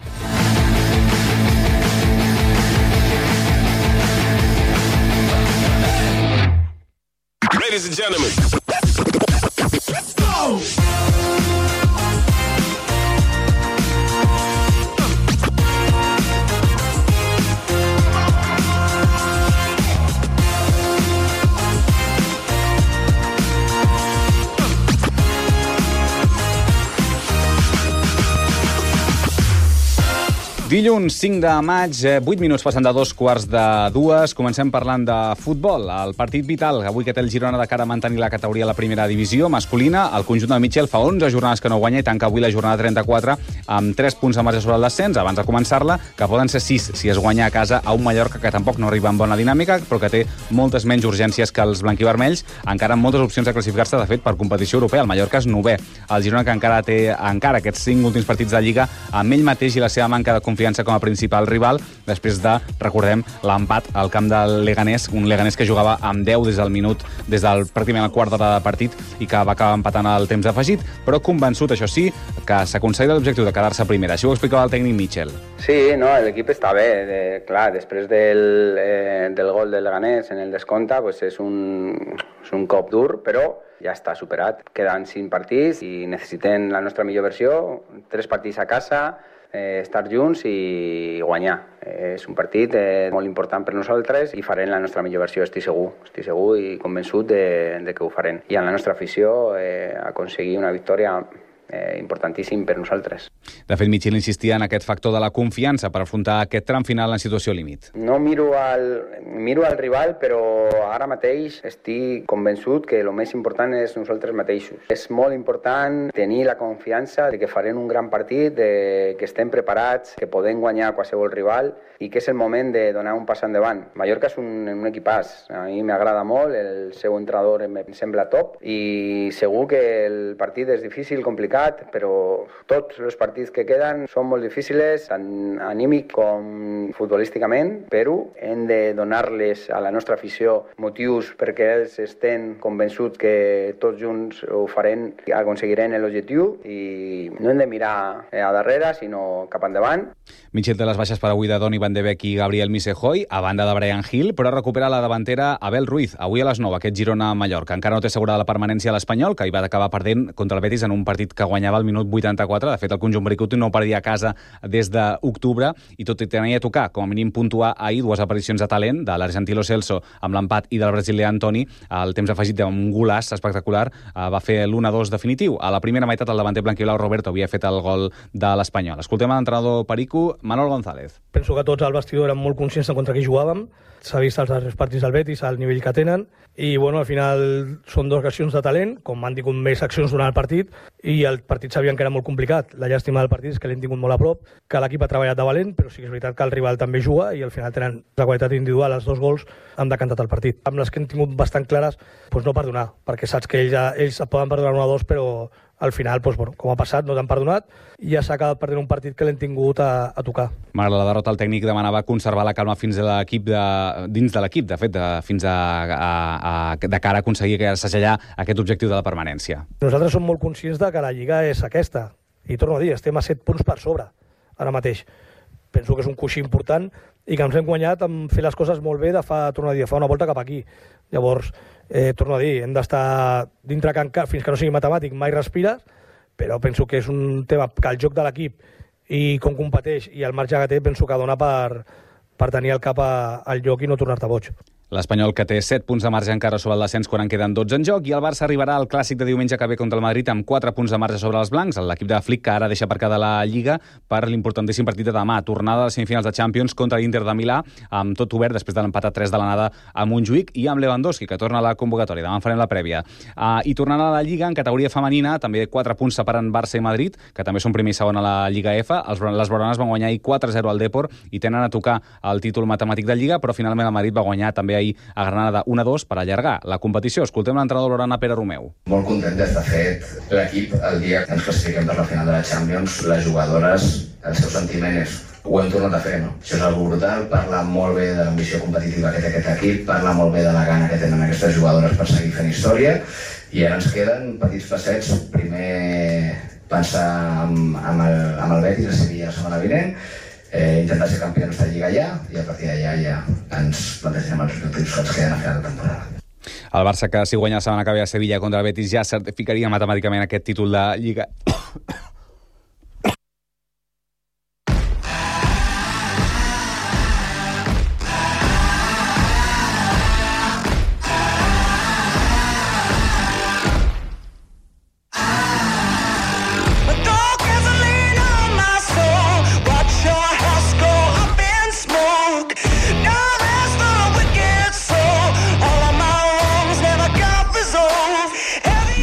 Ladies and gentlemen, let's go! Dilluns cinc de maig, vuit minuts passant de dos quarts de dues. Comencem parlant de futbol. El partit vital, avui que té el Girona de cara a mantenir la categoria a la primera divisió masculina. El conjunt de Michel fa onze jornades que no guanya i tanca avui la jornada trenta-quatre amb tres punts de marge sobre el descens, abans de començar-la, que poden ser sis si es guanya a casa a un Mallorca que tampoc no arriba en bona dinàmica, però que té moltes menys urgències que els blanquivermells, encara amb moltes opcions de classificar-se, de fet, per competició europea. El Mallorca és novè. El Girona, que encara té encara aquests cinc últims partits de Lliga, amb ell mateix i la seva manca de confiança com a principal rival, després de, recordem, l'empat al camp del Leganés, un Leganés que jugava amb deu des del minut, des del pràcticament el quart d'hora de partit i que va acabar empatant el temps afegit, però convençut, això sí, que s'aconseguirà l'objectiu de quedar-se primera. Així ho explicava el tècnic Michel. Sí, no, l'equip està bé. De, clar, després del, eh, del gol del Leganés en el descompte, pues és, un, és un cop dur, però ja està superat. Queden cinc partits i necessitem la nostra millor versió, tres partits a casa, Eh, estar junts i guanyar. Eh, és un partit eh, molt important per nosaltres i farem la nostra millor versió, estic segur. Estic segur i convençut de, de que ho farem. I en la nostra afició eh, aconseguir una victòria eh, importantíssim per nosaltres. De fet, Michel insistia en aquest factor de la confiança per afrontar aquest tram final en situació límit. No miro al, miro al rival, però ara mateix estic convençut que el més important és nosaltres mateixos. És molt important tenir la confiança de que farem un gran partit, de que estem preparats, que podem guanyar qualsevol rival i que és el moment de donar un pas endavant. Mallorca és un, un equipàs. A mi m'agrada molt, el seu entrenador em sembla top i segur que el partit és difícil, complicat, però tots els partits que queden són molt difícils, tant anímic com futbolísticament, però hem de donar-les a la nostra afició motius perquè ells estem convençuts que tots junts ho farem i aconseguirem l'objectiu i no hem de mirar a darrere, sinó cap endavant. Michel té les baixes per avui de Donny Van de Beek i Gabriel Misejoy, a banda de Brian Hill, però recupera la davantera Abel Ruiz, avui a les nou, aquest Girona-Mallorca. Encara no té assegurada la permanència a l'Espanyol, que hi va acabar perdent contra el Betis en un partit que guanyava al minut vuitanta-quatre. De fet, el conjunt Bricuti no perdia a casa des d'octubre i tot i tenir a tocar, com a mínim puntuar ahir dues aparicions de talent de l'argentí Lo Celso amb l'empat i del brasiler Antoni, el temps afegit amb un golaç espectacular va fer l'u a dos definitiu. A la primera meitat el davanter blanquiblau Roberto havia fet el gol de l'Espanyol. Escoltem a l'entrenador Perico, Manol González. Penso que tots al vestidor eren molt conscients de contra qui jugàvem. S'ha vist els darrers partits del Betis, al nivell que tenen, i bueno, al final són dues accions de talent, com han tingut més accions durant el partit, i el partit sabien que era molt complicat. La llàstima del partit és que l'hem tingut molt a prop, que l'equip ha treballat de valent, però sí que és veritat que el rival també juga, i al final tenen la qualitat individual, els dos gols han decantat el partit. Amb les que hem tingut bastant clares, doncs no perdonar, perquè saps que ells, ells et poden perdonar un a dos, però al final, doncs, bueno, com ha passat, no t'han perdonat i ja s'ha acabat perdent un partit que l'hem tingut a, a tocar. Malgrat la derrota, el tècnic demanava conservar la calma fins a l'equip de, dins de l'equip, de fet, de, fins a, a, a, de cara a aconseguir segellar aquest objectiu de la permanència. Nosaltres som molt conscients de que la Lliga és aquesta i torno a dir, estem a set punts per sobre ara mateix. Penso que és un coixí important i que ens hem guanyat amb fer les coses molt bé de fa, torno a dir, fa una volta cap aquí. Llavors, eh, torno a dir, hem d'estar dintre can fins que no sigui matemàtic, mai respires, però penso que és un tema que el joc de l'equip i com competeix i el marge que té, penso que dona per, per tenir el cap a, al lloc i no tornar-te boig. L'Espanyol, que té set punts de marge encara sobre el descens quan en queden dotze en joc, i el Barça arribarà al clàssic de diumenge que ve contra el Madrid amb quatre punts de marge sobre els blancs. L'equip de Flick, que ara deixa aparcada la Lliga per l'importantíssim partit de demà. Tornada a les semifinals de Champions contra l'Inter de Milà, amb tot obert després de l'empat a tres de l'anada a Montjuïc i amb Lewandowski, que torna a la convocatòria. Demà en farem la prèvia. Uh, I tornant a la Lliga, en categoria femenina, també quatre punts separen Barça i Madrid, que també són primer i segon a la Lliga F. Els, les blaugranes van guanyar ahir quatre a zero al Depor i tenen a tocar el títol matemàtic de Lliga, però finalment el Madrid va guanyar també ahir a Granada un a dos per allargar la competició. Escoltem l'entrenador Lorena Pere Romeu. Molt content d'estar fet l'equip el dia que ens classifiquem per la final de la Champions. Les jugadores, el seu sentiment és ho hem tornat a fer, no? Això és algo brutal, parla molt bé de l'ambició competitiva que té aquest equip, parla molt bé de la gana que tenen aquestes jugadores per seguir fent història i ara ens queden petits passets. Primer pensar amb, amb, el, amb el Betis a Sevilla la setmana vinent, Eh, intentar ser campions de Lliga ja i a partir d'allà ja ens plantegem els objectius que ens queden a final de temporada. El Barça, que si guanya la setmana que ve a Sevilla contra el Betis, ja certificaria matemàticament aquest títol de Lliga. But don't gasoline on my soul. Watch your house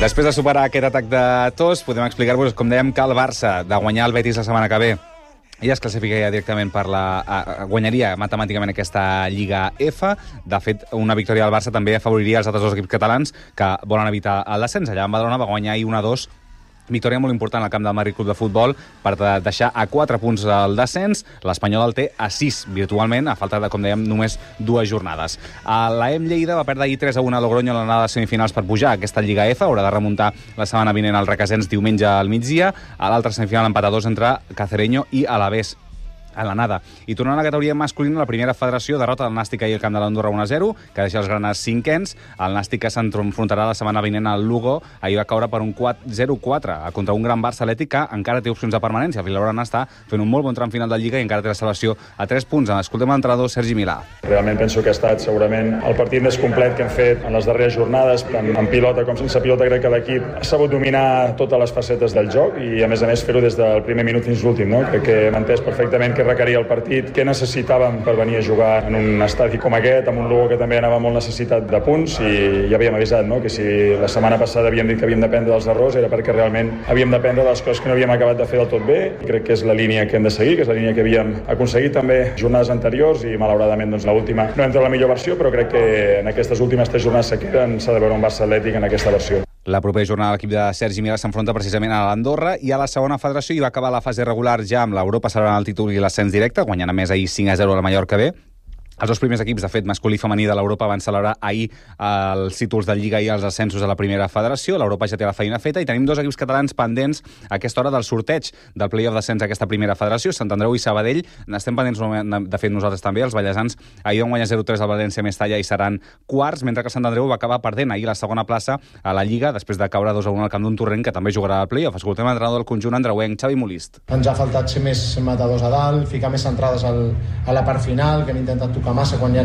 Després de superar aquest atac de tos, podem explicar-vos, com dèiem, que el Barça, de guanyar el Betis la setmana que ve, i es classificaria directament per la... guanyaria matemàticament aquesta Lliga F. De fet, una victòria del Barça també afavoriria els altres dos equips catalans que volen evitar el descens. Allà en Badalona va guanyar ahir un a dos. Victòria molt important al camp del Madrid Club de Futbol per deixar a quatre punts el descens. L'Espanyol el té a sis virtualment, a falta de, com dèiem, només dues jornades. La E M Lleida va perdre ahir tres a un a Logroño en l'anada de semifinals per pujar a aquesta Lliga F. Haurà de remuntar la setmana vinent al Requesens diumenge al migdia. A l'altra semifinal empat a dos entre Cacereño i Alavés a l'anada. I tornant a la categoria masculina, la primera federació derrota el Nàstic ahir al camp de l'Andorra un a zero, que deixa els granes cinquens. El Nàstic que s'enfrontarà la setmana vinent al Lugo, ahir va caure per un zero quatre contra un gran Barça Atlètic que encara té opcions de permanència. El Blaugrana està fent un molt bon tram final de Lliga i encara té la salvació a tres punts. Escoltem l'entrenador Sergi Milà. Realment penso que ha estat segurament el partit més complet que hem fet en les darreres jornades, tant en pilota com sense pilota. Crec que l'equip ha sabut dominar totes les facetes del joc i a més a més fer-ho des del primer minut fins l'últim, no? Crec que hem entès perfectament que requeria el partit, què necessitàvem per venir a jugar en un estadi com aquest, amb un Lugo que també anava molt necessitat de punts, i ja havíem avisat, no?, que si la setmana passada havíem dit que havíem d'aprendre dels errors era perquè realment havíem d'aprendre de les coses que no havíem acabat de fer del tot bé. I crec que és la línia que hem de seguir, que és la línia que havíem aconseguit també jornades anteriors, i malauradament doncs l'última no hem tret la millor versió, però crec que en aquestes últimes tres jornades que queden s'ha de veure un Barça Atlètic en aquesta versió. La propera jornada l'equip de Sergi Milà s'enfronta precisament a l'Andorra i a la segona federació i va acabar la fase regular ja amb l'Europa celebrant el títol i l'ascens directe, guanyant a més ahir cinc a zero a la Mallorca B. Els dos primers equips, de fet, masculí i femení de l'Europa van celebrar ahir els títols de Lliga i els ascensos a la primera federació. L'Europa ja té la feina feta i tenim dos equips catalans pendents a aquesta hora del sorteig del play-off d'ascens a aquesta primera federació, Sant Andreu i Sabadell. N'estem pendents, de fet, nosaltres també. Els ballesans ahir van guanyar zero tres al València Mestalla i seran quarts, mentre que Sant Andreu va acabar perdent ahir la segona plaça a la Lliga després de caure dos a un al camp d'un Torrent que també jugarà al play-off. Escoltem l'entrenador del conjunt andreuenc, Xavi Molist. Ens ha faltat ser més matadors a dalt, ficar més centrades al, a la part final, que hem intentat tocar massa quan ja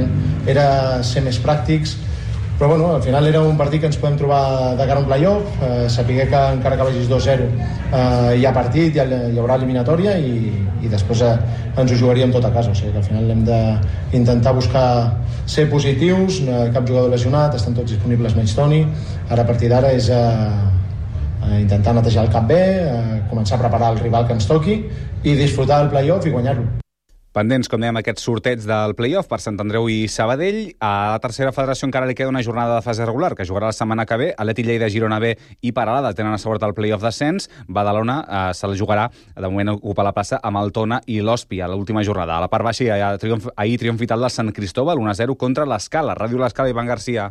era ser més pràctics, però bueno, al final era un partit que ens podem trobar de cara a un play-off, eh, saber que encara que vagis dos zero eh, hi ha partit, hi, ha, hi haurà eliminatòria i, i després eh, ens ho jugaríem tot a casa, o sigui que al final hem d'intentar buscar ser positius, eh, cap jugador lesionat, estan tots disponibles menys Toni, ara a partir d'ara és eh, eh, intentar netejar el cap bé, eh, començar a preparar el rival que ens toqui i disfrutar del play-off i guanyar-lo. Pendents, com dèiem, aquests sorteig del play-off per Sant Andreu i Sabadell. A la tercera federació encara li queda una jornada de fase regular, que jugarà la setmana que ve. Atlètic Lleida, Girona B i Paralada tenen assegurat el play-off d'ascens. Badalona eh, se la jugarà, de moment ocupa la plaça, amb el Tona i l'Hòspia a l'última jornada. A la part baixa hi ha triomf, ahir triomf vital del Sant Cristóbal, un a zero contra l'Escala. Ràdio l'Escala, Ivan Garcia.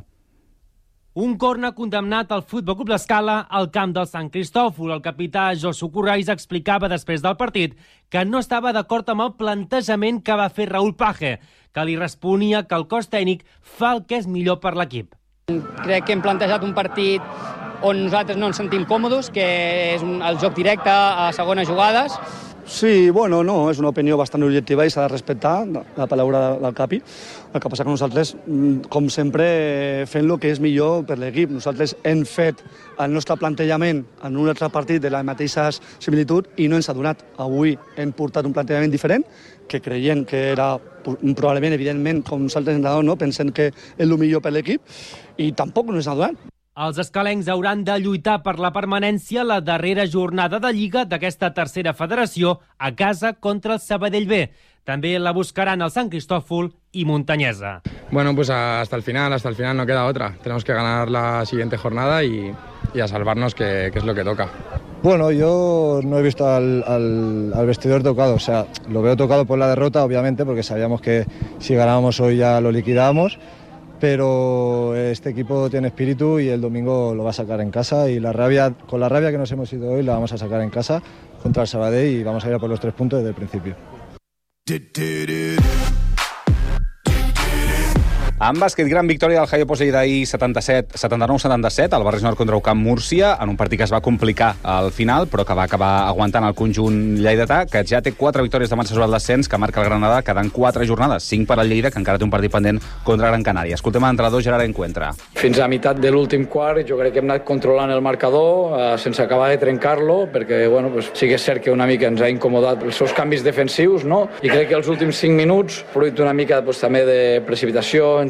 Un corna condemnat al Futbol Club l'Escala al camp del Sant Cristòfol. El capità Josu Corrais explicava després del partit que no estava d'acord amb el plantejament que va fer Raúl Page, que li responia que el cos tècnic fa el que és millor per l'equip. Crec que hem plantejat un partit on nosaltres no ens sentim còmodes, que és un, el joc directe a segones jugades. Sí, bueno, no, és una opinió bastant objectiva i s'ha de respectar la paraula del capi. El que passa que nosaltres, com sempre, fem el que és millor per l'equip. Nosaltres hem fet el nostre plantejament en un altre partit de la mateixa similitud i no ens ha donat. Avui hem portat un plantejament diferent, que creiem que era probablement, evidentment, com nosaltres entrenadors, no? Pensem que és el millor per l'equip i tampoc no ens ha donat. Els escalencs hauran de lluitar per la permanència la darrera jornada de Lliga d'aquesta tercera federació a casa contra el Sabadell B. També la buscaran el Sant Cristòfol y Montañesa. Bueno, pues hasta el final, hasta el final no queda otra. Tenemos que ganar la siguiente jornada y, y a salvarnos, que, que es lo que toca. Bueno, yo no he visto al, al, al vestidor tocado, o sea, lo veo tocado por la derrota, obviamente, porque sabíamos que si ganábamos hoy ya lo liquidábamos, pero este equipo tiene espíritu y el domingo lo va a sacar en casa y la rabia, con la rabia que nos hemos ido hoy la vamos a sacar en casa contra el Sabadell y vamos a ir a por los tres puntos desde el principio. En bàsquet, gran victòria del Jaio Posell d'ahir setanta-set setanta-nou setanta-set al Barris Nord contra U C A M Múrcia, en un partit que es va complicar al final, però que va acabar aguantant el conjunt lleidatà, que ja té quatre victòries de marxa sobre el descens, que marca el Granada, quedant quatre jornades, cinc per al Lleida, que encara té un partit pendent contra Gran Canària. Escoltem l'entrenador Gerard Encuentra. Fins a meitat de l'últim quart jo crec que hem anat controlant el marcador eh, sense acabar de trencar-lo, perquè bueno, pues, sí que és cert que una mica ens ha incomodat els seus canvis defensius, no? I crec que els últims cinc minuts, fruit una mica pues, també de precipitació,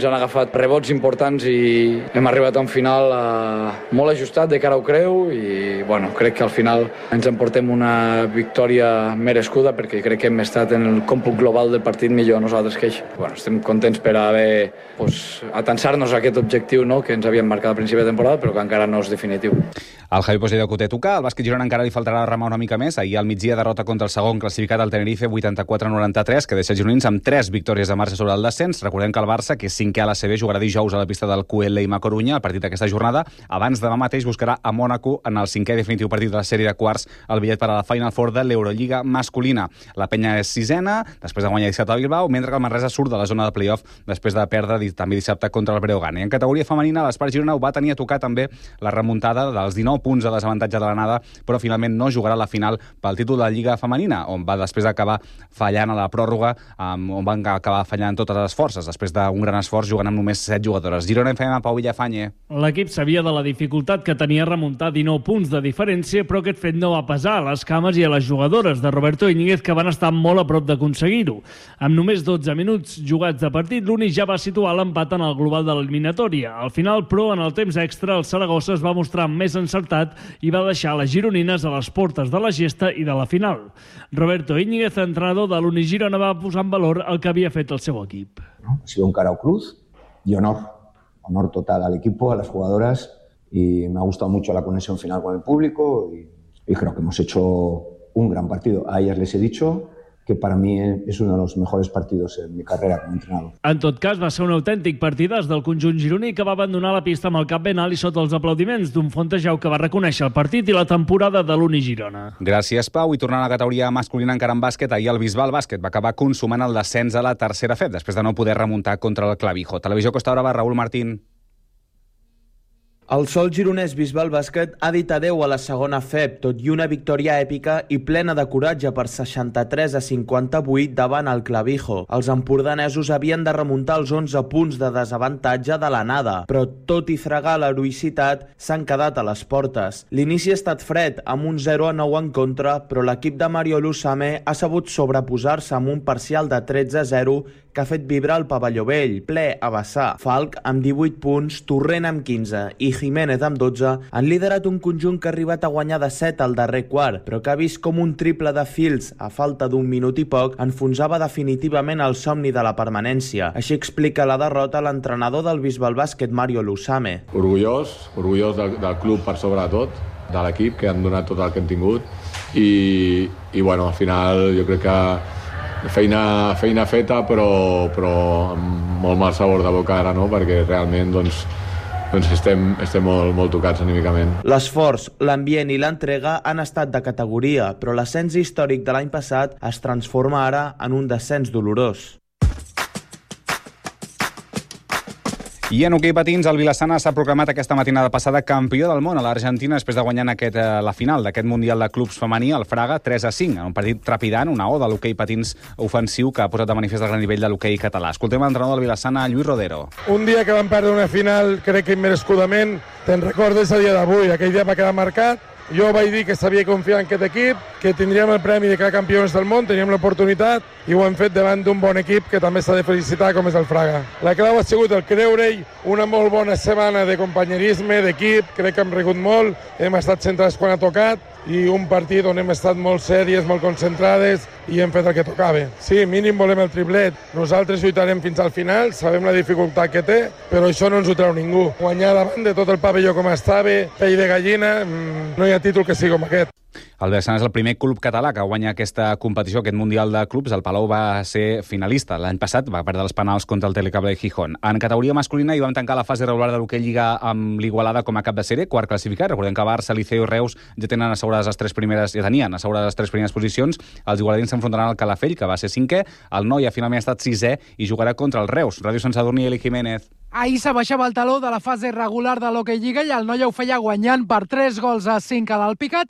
ens han agafat rebots importants i hem arribat a un final eh, molt ajustat de cara au creu i bueno, crec que al final ens emportem una victòria merescuda perquè crec que hem estat en el còmput global del partit millor nosaltres que ells. Bueno, estem contents per haver pues, atensar-nos a aquest objectiu, no?, que ens havíem marcat al principi de temporada però que encara no és definitiu. Al Javi Posidó que ho té a tocar, al bàsquet Girona encara li faltarà remar una mica més. Ahir al migdia derrota contra el segon classificat, el Tenerife, vuitanta-quatre a noranta-tres, que deixa els gironins amb tres victòries de marxa sobre el descens. Recordem que el Barça, que és cinquè a la C B, jugarà dijous a la pista del Q L I M a Corunya, el partit d'aquesta jornada. Abans demà mateix buscarà a Mònaco en el cinquè definitiu partit de la sèrie de quarts el bitllet per a la Final Four de l'Eurolliga masculina. La penya és sisena, després de guanyar dissabte a Bilbao, mentre que el Manresa surt de la zona de play-off després de perdre també dissabte contra el Breogán. I en categoria femenina, l'Espart Girona ho va tenir a tocar també la remuntada dels dinou punts de desavantatge de l'anada, però finalment no jugarà la final pel títol de la Lliga femenina, on va després d'acabar fallant a la pròrroga, on van acabar fallant totes les forces, després d'un gran esforç jugant amb només set jugadores. Girona en fem a Pau Villafañe. L'equip sabia de la dificultat que tenia remuntar dinou punts de diferència, però aquest fet no va pesar a les cames i a les jugadores de Roberto Íñiguez, que van estar molt a prop d'aconseguir-ho. Amb només dotze minuts jugats de partit, l'Uni ja va situar l'empat en el global de l'eliminatòria. Al final, però, en el temps extra, el Saragossa es va mostrar més encertat i va deixar les gironines a les portes de la gesta i de la final. Roberto Íñiguez, entrenador de l'Uni Girona, va posar en valor el que havia fet el seu equip. Ha sido un cara o cruz y honor. Honor total al equipo, a las jugadoras, y me ha gustado mucho la conexión final con el público y, y creo que hemos hecho un gran partido. A ellas les he dicho que para mí es uno de los mejores partidos en mi carrera como entrenador. En tot cas, va ser un autèntic partidàs del conjunt gironí que va abandonar la pista amb el cap ben alt i sota els aplaudiments d'un Fontejau que va reconèixer el partit i la temporada de l'Uni Girona. Gràcies, Pau. I tornant a la categoria masculina encara en bàsquet, ahir el Bisbal Bàsquet va acabar consumant el descens a la tercera F E P, després de no poder remuntar contra el Clavijo. Televisió Costa Brava, Raúl Martín. El sol gironès Bisbal Bàsquet ha dit adeu a la segona F E P, tot i una victòria èpica i plena de coratge per seixanta-tres a cinquanta-vuit davant el Clavijo. Els empordanesos havien de remuntar els onze punts de desavantatge de l'anada, però tot i fregar l'heroïcitat, s'han quedat a les portes. L'inici ha estat fred, amb un zero a nou en contra, però l'equip de Mario Lusame ha sabut sobreposar-se amb un parcial de tretze a zero que ha fet vibrar el pavelló vell, ple a vessar. Falc amb divuit punts, Torrent amb quinze i Jiménez amb dotze han liderat un conjunt que ha arribat a guanyar de set al darrer quart, però que ha vist com un triple de Fields, a falta d'un minut i poc, enfonsava definitivament el somni de la permanència. Així explica la derrota l'entrenador del Bisbal Bàsquet, Mario Lusame. Orgullós, orgullós del, del club per sobre de tot, de l'equip, que han donat tot el que han tingut, i, i bueno, al final jo crec que feina, feina feta, però, però amb molt mal sabor de boca ara, no? Perquè realment doncs, doncs estem, estem molt, molt tocats anímicament. L'esforç, l'ambient i l'entrega han estat de categoria, però l'ascens històric de l'any passat es transforma ara en un descens dolorós. I en hoquei patins, el Vilassana s'ha proclamat aquesta matinada passada campió del món a l'Argentina després de guanyar en aquest, eh, la final d'aquest Mundial de Clubs femení, el Fraga, tres a cinc, en un partit trepidant, una oda a l'hoquei patins ofensiu que ha posat de manifest el gran nivell de l'hoquei català. Escoltem l'entrenador del Vilassana, Lluís Rodero. Un dia que vam perdre una final, crec que immerescudament, te'n recordes a dia d'avui, aquell dia va quedar marcat. Jo vaig dir que sabia confiar en aquest equip, que tindríem el premi de cada campions del món, teníem l'oportunitat i ho hem fet davant d'un bon equip que també s'ha de felicitar, com és el Fraga. La clau ha sigut el creure-hi, una molt bona setmana de companyerisme, d'equip, crec que hem rigut molt, hem estat centrats quan ha tocat i un partit on hem estat molt sèries, molt concentrades i hem fet el que tocava. Sí, mínim volem el triplet. Nosaltres lluitarem fins al final, sabem la dificultat que té, però això no ens ho treu ningú. Guanyar davant de tot el pavelló com estava, pell de gallina, no hi ha títol que sigui com aquest. El Vilassana és el primer club català que guanya aquesta competició, aquest Mundial de Clubs. El Palau va ser finalista l'any passat, va perdre els penals contra el Telecable de Gijón. En categoria masculina hi vam tancar la fase regular de l'hoquei Lliga amb l'Igualada com a cap de sèrie, quart classificat. Recordem que Barça, Liceo i Reus ja tenen assegurades les tres primeres, ja tenien assegurades les tres primeres posicions. Els igualadins s'enfrontaran al Calafell, que va ser cinquè. El Noia finalment ha estat sisè i jugarà contra el Reus. Ràdio Sant Sadurní, Eli Jiménez. Ahir s'abaixava el taló de la fase regular de l'Hockey Lliga i el Noia ho feia guanyant per tres gols a cinc a l'Alpicat en un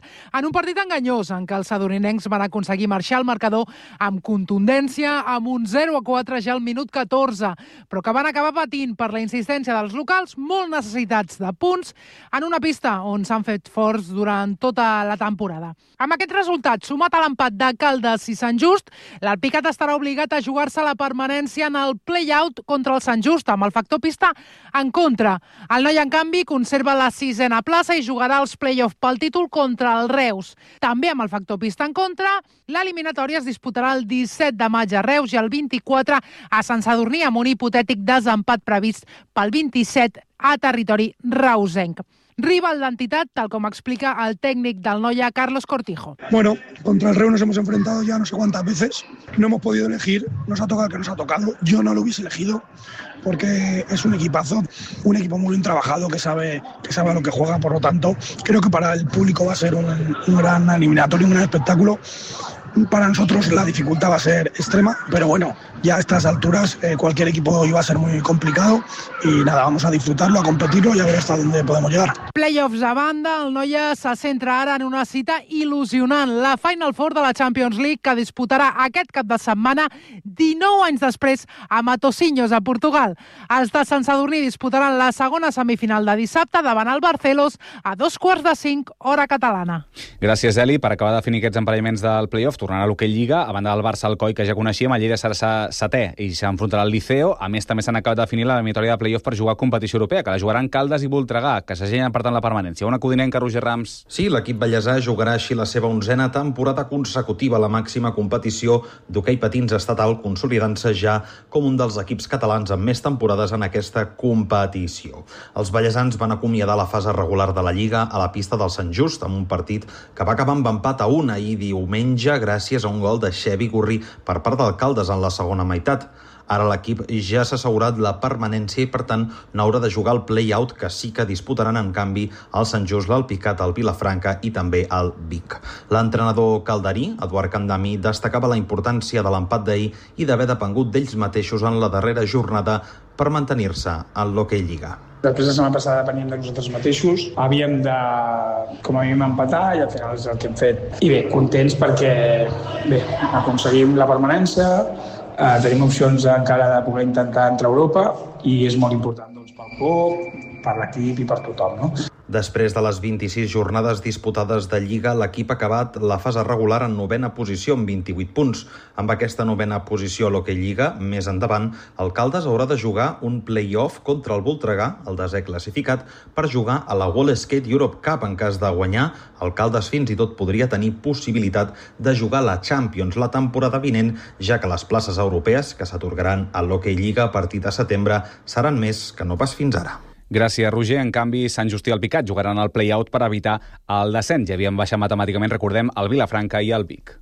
un partit enganyós en què els sadorinencs van aconseguir marxar al marcador amb contundència, amb un zero a quatre ja al minut catorze, però que van acabar patint per la insistència dels locals, molt necessitats de punts en una pista on s'han fet forts durant tota la temporada. Amb aquest resultat, sumat a l'empat de Caldes i Sant Just, l'Alpicat estarà obligat a jugar-se la permanència en el play-out contra el Sant Just, amb el factor pista en contra. El Noia, en canvi, conserva la sisena plaça i jugarà els play-off pel títol contra el Reus. També amb el factor pista en contra, l'eliminatòria es disputarà el disset de maig a Reus i el vint-i-quatre a Sant Sadurní, amb un hipotètic desempat previst pel vint-i-set a territori reusenc. Rival d'entitat, tal com explica el técnico del Noia, Carlos Cortijo. Bueno, contra el Reus nos hemos enfrentado ya no sé cuántas veces, no hemos podido elegir, nos ha tocado el que nos ha tocado, yo no lo hubiese elegido porque es un equipazo, un equipo muy bien trabajado que sabe, que sabe a lo que juega, por lo tanto creo que para el público va a ser un, un gran eliminatorio, un gran espectáculo. Para nosotros la dificultad va a ser extrema, pero bueno, ya a estas alturas eh, cualquier equipo iba a ser muy complicado y nada, vamos a disfrutarlo, a competirlo y a ver hasta dónde podemos llegar. Playoffs a banda, el Noia se centra ara en una cita il·lusionant, la Final Four de la Champions League, que disputarà aquest cap de setmana dinou anys després a Matosinhos, a Portugal. Els de Sant Sadurní disputaran la segona semifinal de dissabte davant el Barcelos a dos quarts de cinc, hora catalana. Gràcies, Eli. Per acabar de definir aquests emparellaments del playoff, tornarà a l'Hockey Lliga, a banda del Barça Alcoi, que ja coneixíem, el Lleida serà setè i s'enfrontarà al Liceo. A més, també s'han acabat de definir l'eliminatòria de playoff per jugar a competició europea, que la jugaran Caldes i Voltregà, que s'agenyen per tant la permanència. Una codinenca, Roger Rams. Sí, l'equip ballesà jugarà així la seva onzena temporada consecutiva a la màxima competició d'hoquei patins estatal, consolidant-se ja com un dels equips catalans amb més temporades en aquesta competició. Els ballesans van acomiadar la fase regular de la Lliga a la pista del Sant Just, amb un partit que va acabar amb empat a un ahir diumenge gràcies a un gol de Xevi Gurri per part d'Alcaldes en la segona meitat. Ara l'equip ja s'ha assegurat la permanència i, per tant, no haurà de jugar el play-out, que sí que disputaran, en canvi, el Sant Just, l'Alpicat, el Vilafranca i també el Vic. L'entrenador calderí, Eduard Candamí, destacava la importància de l'empat d'ahir i d'haver depengut d'ells mateixos en la darrera jornada per mantenir-se en l'Hockey Lliga. Després de la setmana passada depeníem de nosaltres mateixos, havíem de, com a mínim, empatar i al final és el que hem fet. I bé, contents perquè bé, aconseguim la permanència, eh, tenim opcions encara de poder intentar entrar a Europa i és molt important doncs, pel club, per l'equip i per tothom, no? Després de les vint-i-sis jornades disputades de Lliga, l'equip ha acabat la fase regular en novena posició amb vint-i-vuit punts. Amb aquesta novena posició a l'Hockey Lliga, més endavant, el Caldes haurà de jugar un play-off contra el Voltregà, el desè classificat, per jugar a la World Skate Europe Cup. En cas de guanyar, el Caldes fins i tot podria tenir possibilitat de jugar la Champions la temporada vinent, ja que les places europees que s'atorgaran a l'Hockey Lliga a partir de setembre seran més que no pas fins ara. Gràcies, Roger. En canvi, Sant Justí i Alpicat jugaran al play-out per evitar el descens. Ja havien baixat matemàticament, recordem, el Vilafranca i el Vic.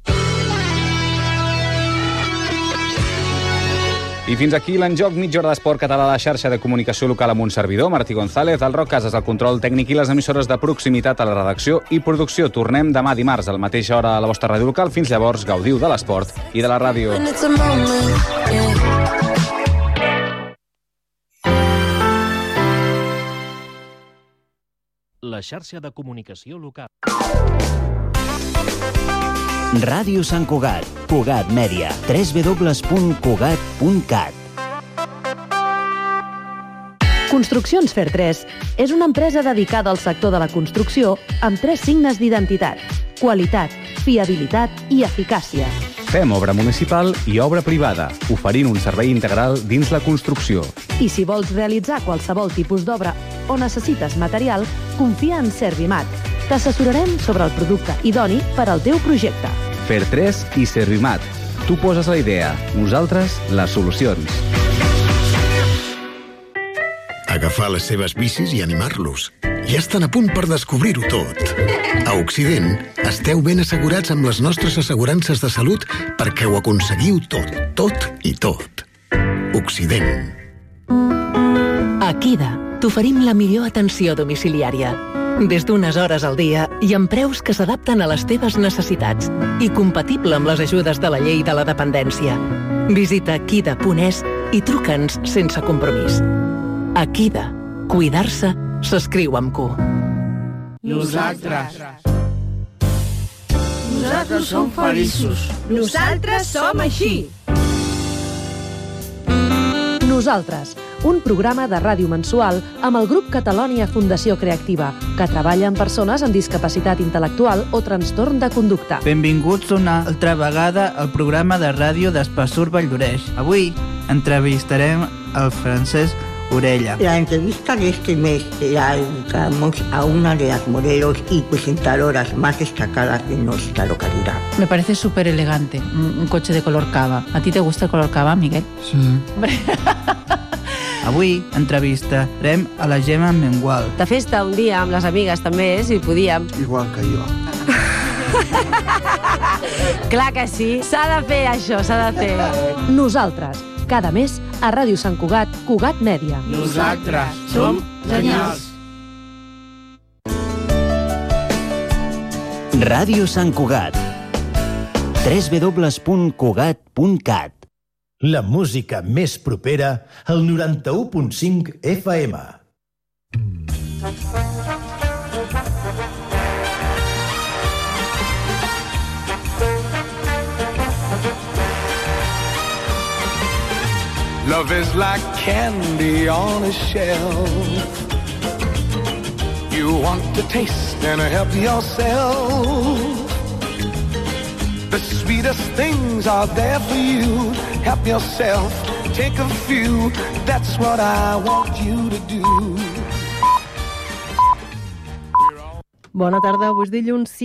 I fins aquí l'enjoc, mitja hora d'esport català a la xarxa de comunicació local amb un servidor, Martí González, el Roc Casas, el control tècnic i les emissores de proximitat a la redacció i producció. Tornem demà dimarts a la mateixa hora a la vostra ràdio local. Fins llavors, gaudiu de l'esport i de la ràdio. La xarxa de comunicació local. Ràdio Sant Cugat, Cugat Mèdia, w w w punt cugat punt cat. Construccions Fer tres és una empresa dedicada al sector de la construcció amb tres signes d'identitat: qualitat, fiabilitat i eficàcia. Fem obra municipal i obra privada, oferint un servei integral dins la construcció. I si vols realitzar qualsevol tipus d'obra o necessites material, confia en Servimat. T'assessorarem sobre el producte idoni per al teu projecte. Fer tres i Servimat. Tu poses la idea, nosaltres les solucions. Agafar les seves bicis i animar-los. Ja estan a punt per descobrir-ho tot. A Occident, esteu ben assegurats amb les nostres assegurances de salut perquè ho aconseguiu tot, tot i tot. Occident. A Kida t'oferim la millor atenció domiciliària. Des d'unes hores al dia i amb preus que s'adapten a les teves necessitats i compatible amb les ajudes de la llei de la dependència. Visita kida punt es i truca'ns sense compromís. A Kida, cuidar-se s'escriu amb Q. Nosaltres. Nosaltres som feliços. Nosaltres som així. Nosaltres, un programa de ràdio mensual amb el grup Catalònia Fundació Creativa, que treballa amb persones amb discapacitat intel·lectual o trastorn de conducta. Benvinguts una altra vegada al programa de ràdio d'Espassur Valldoreix. Avui entrevistarem el Francesc Orella. La entrevista de este mes la dedicamos a una de las modelos y presentadoras más destacadas de nuestra localidad. Me parece súper elegante, un, un coche de color cava. ¿A ti te gusta el color cava, Miguel? Sí. Avui entrevistarem a la Gemma Mengual. De festa un dia amb les amigues també, si podíem. Igual que jo. Clar que sí, s'ha de fer això, s'ha de fer. Nosaltres, cada mes a Ràdio Sant Cugat, Cugat Mèdia. Nosaltres som genials. Ràdio Sant Cugat. w w w punt cugat punt cat. La música més propera al noranta-u punt cinc F M. Love is like candy on a shelf. You want to taste and help yourself. The sweetest things are there for you. Help yourself, take a few. That's what I want you to do. Bona tarda, avui és dilluns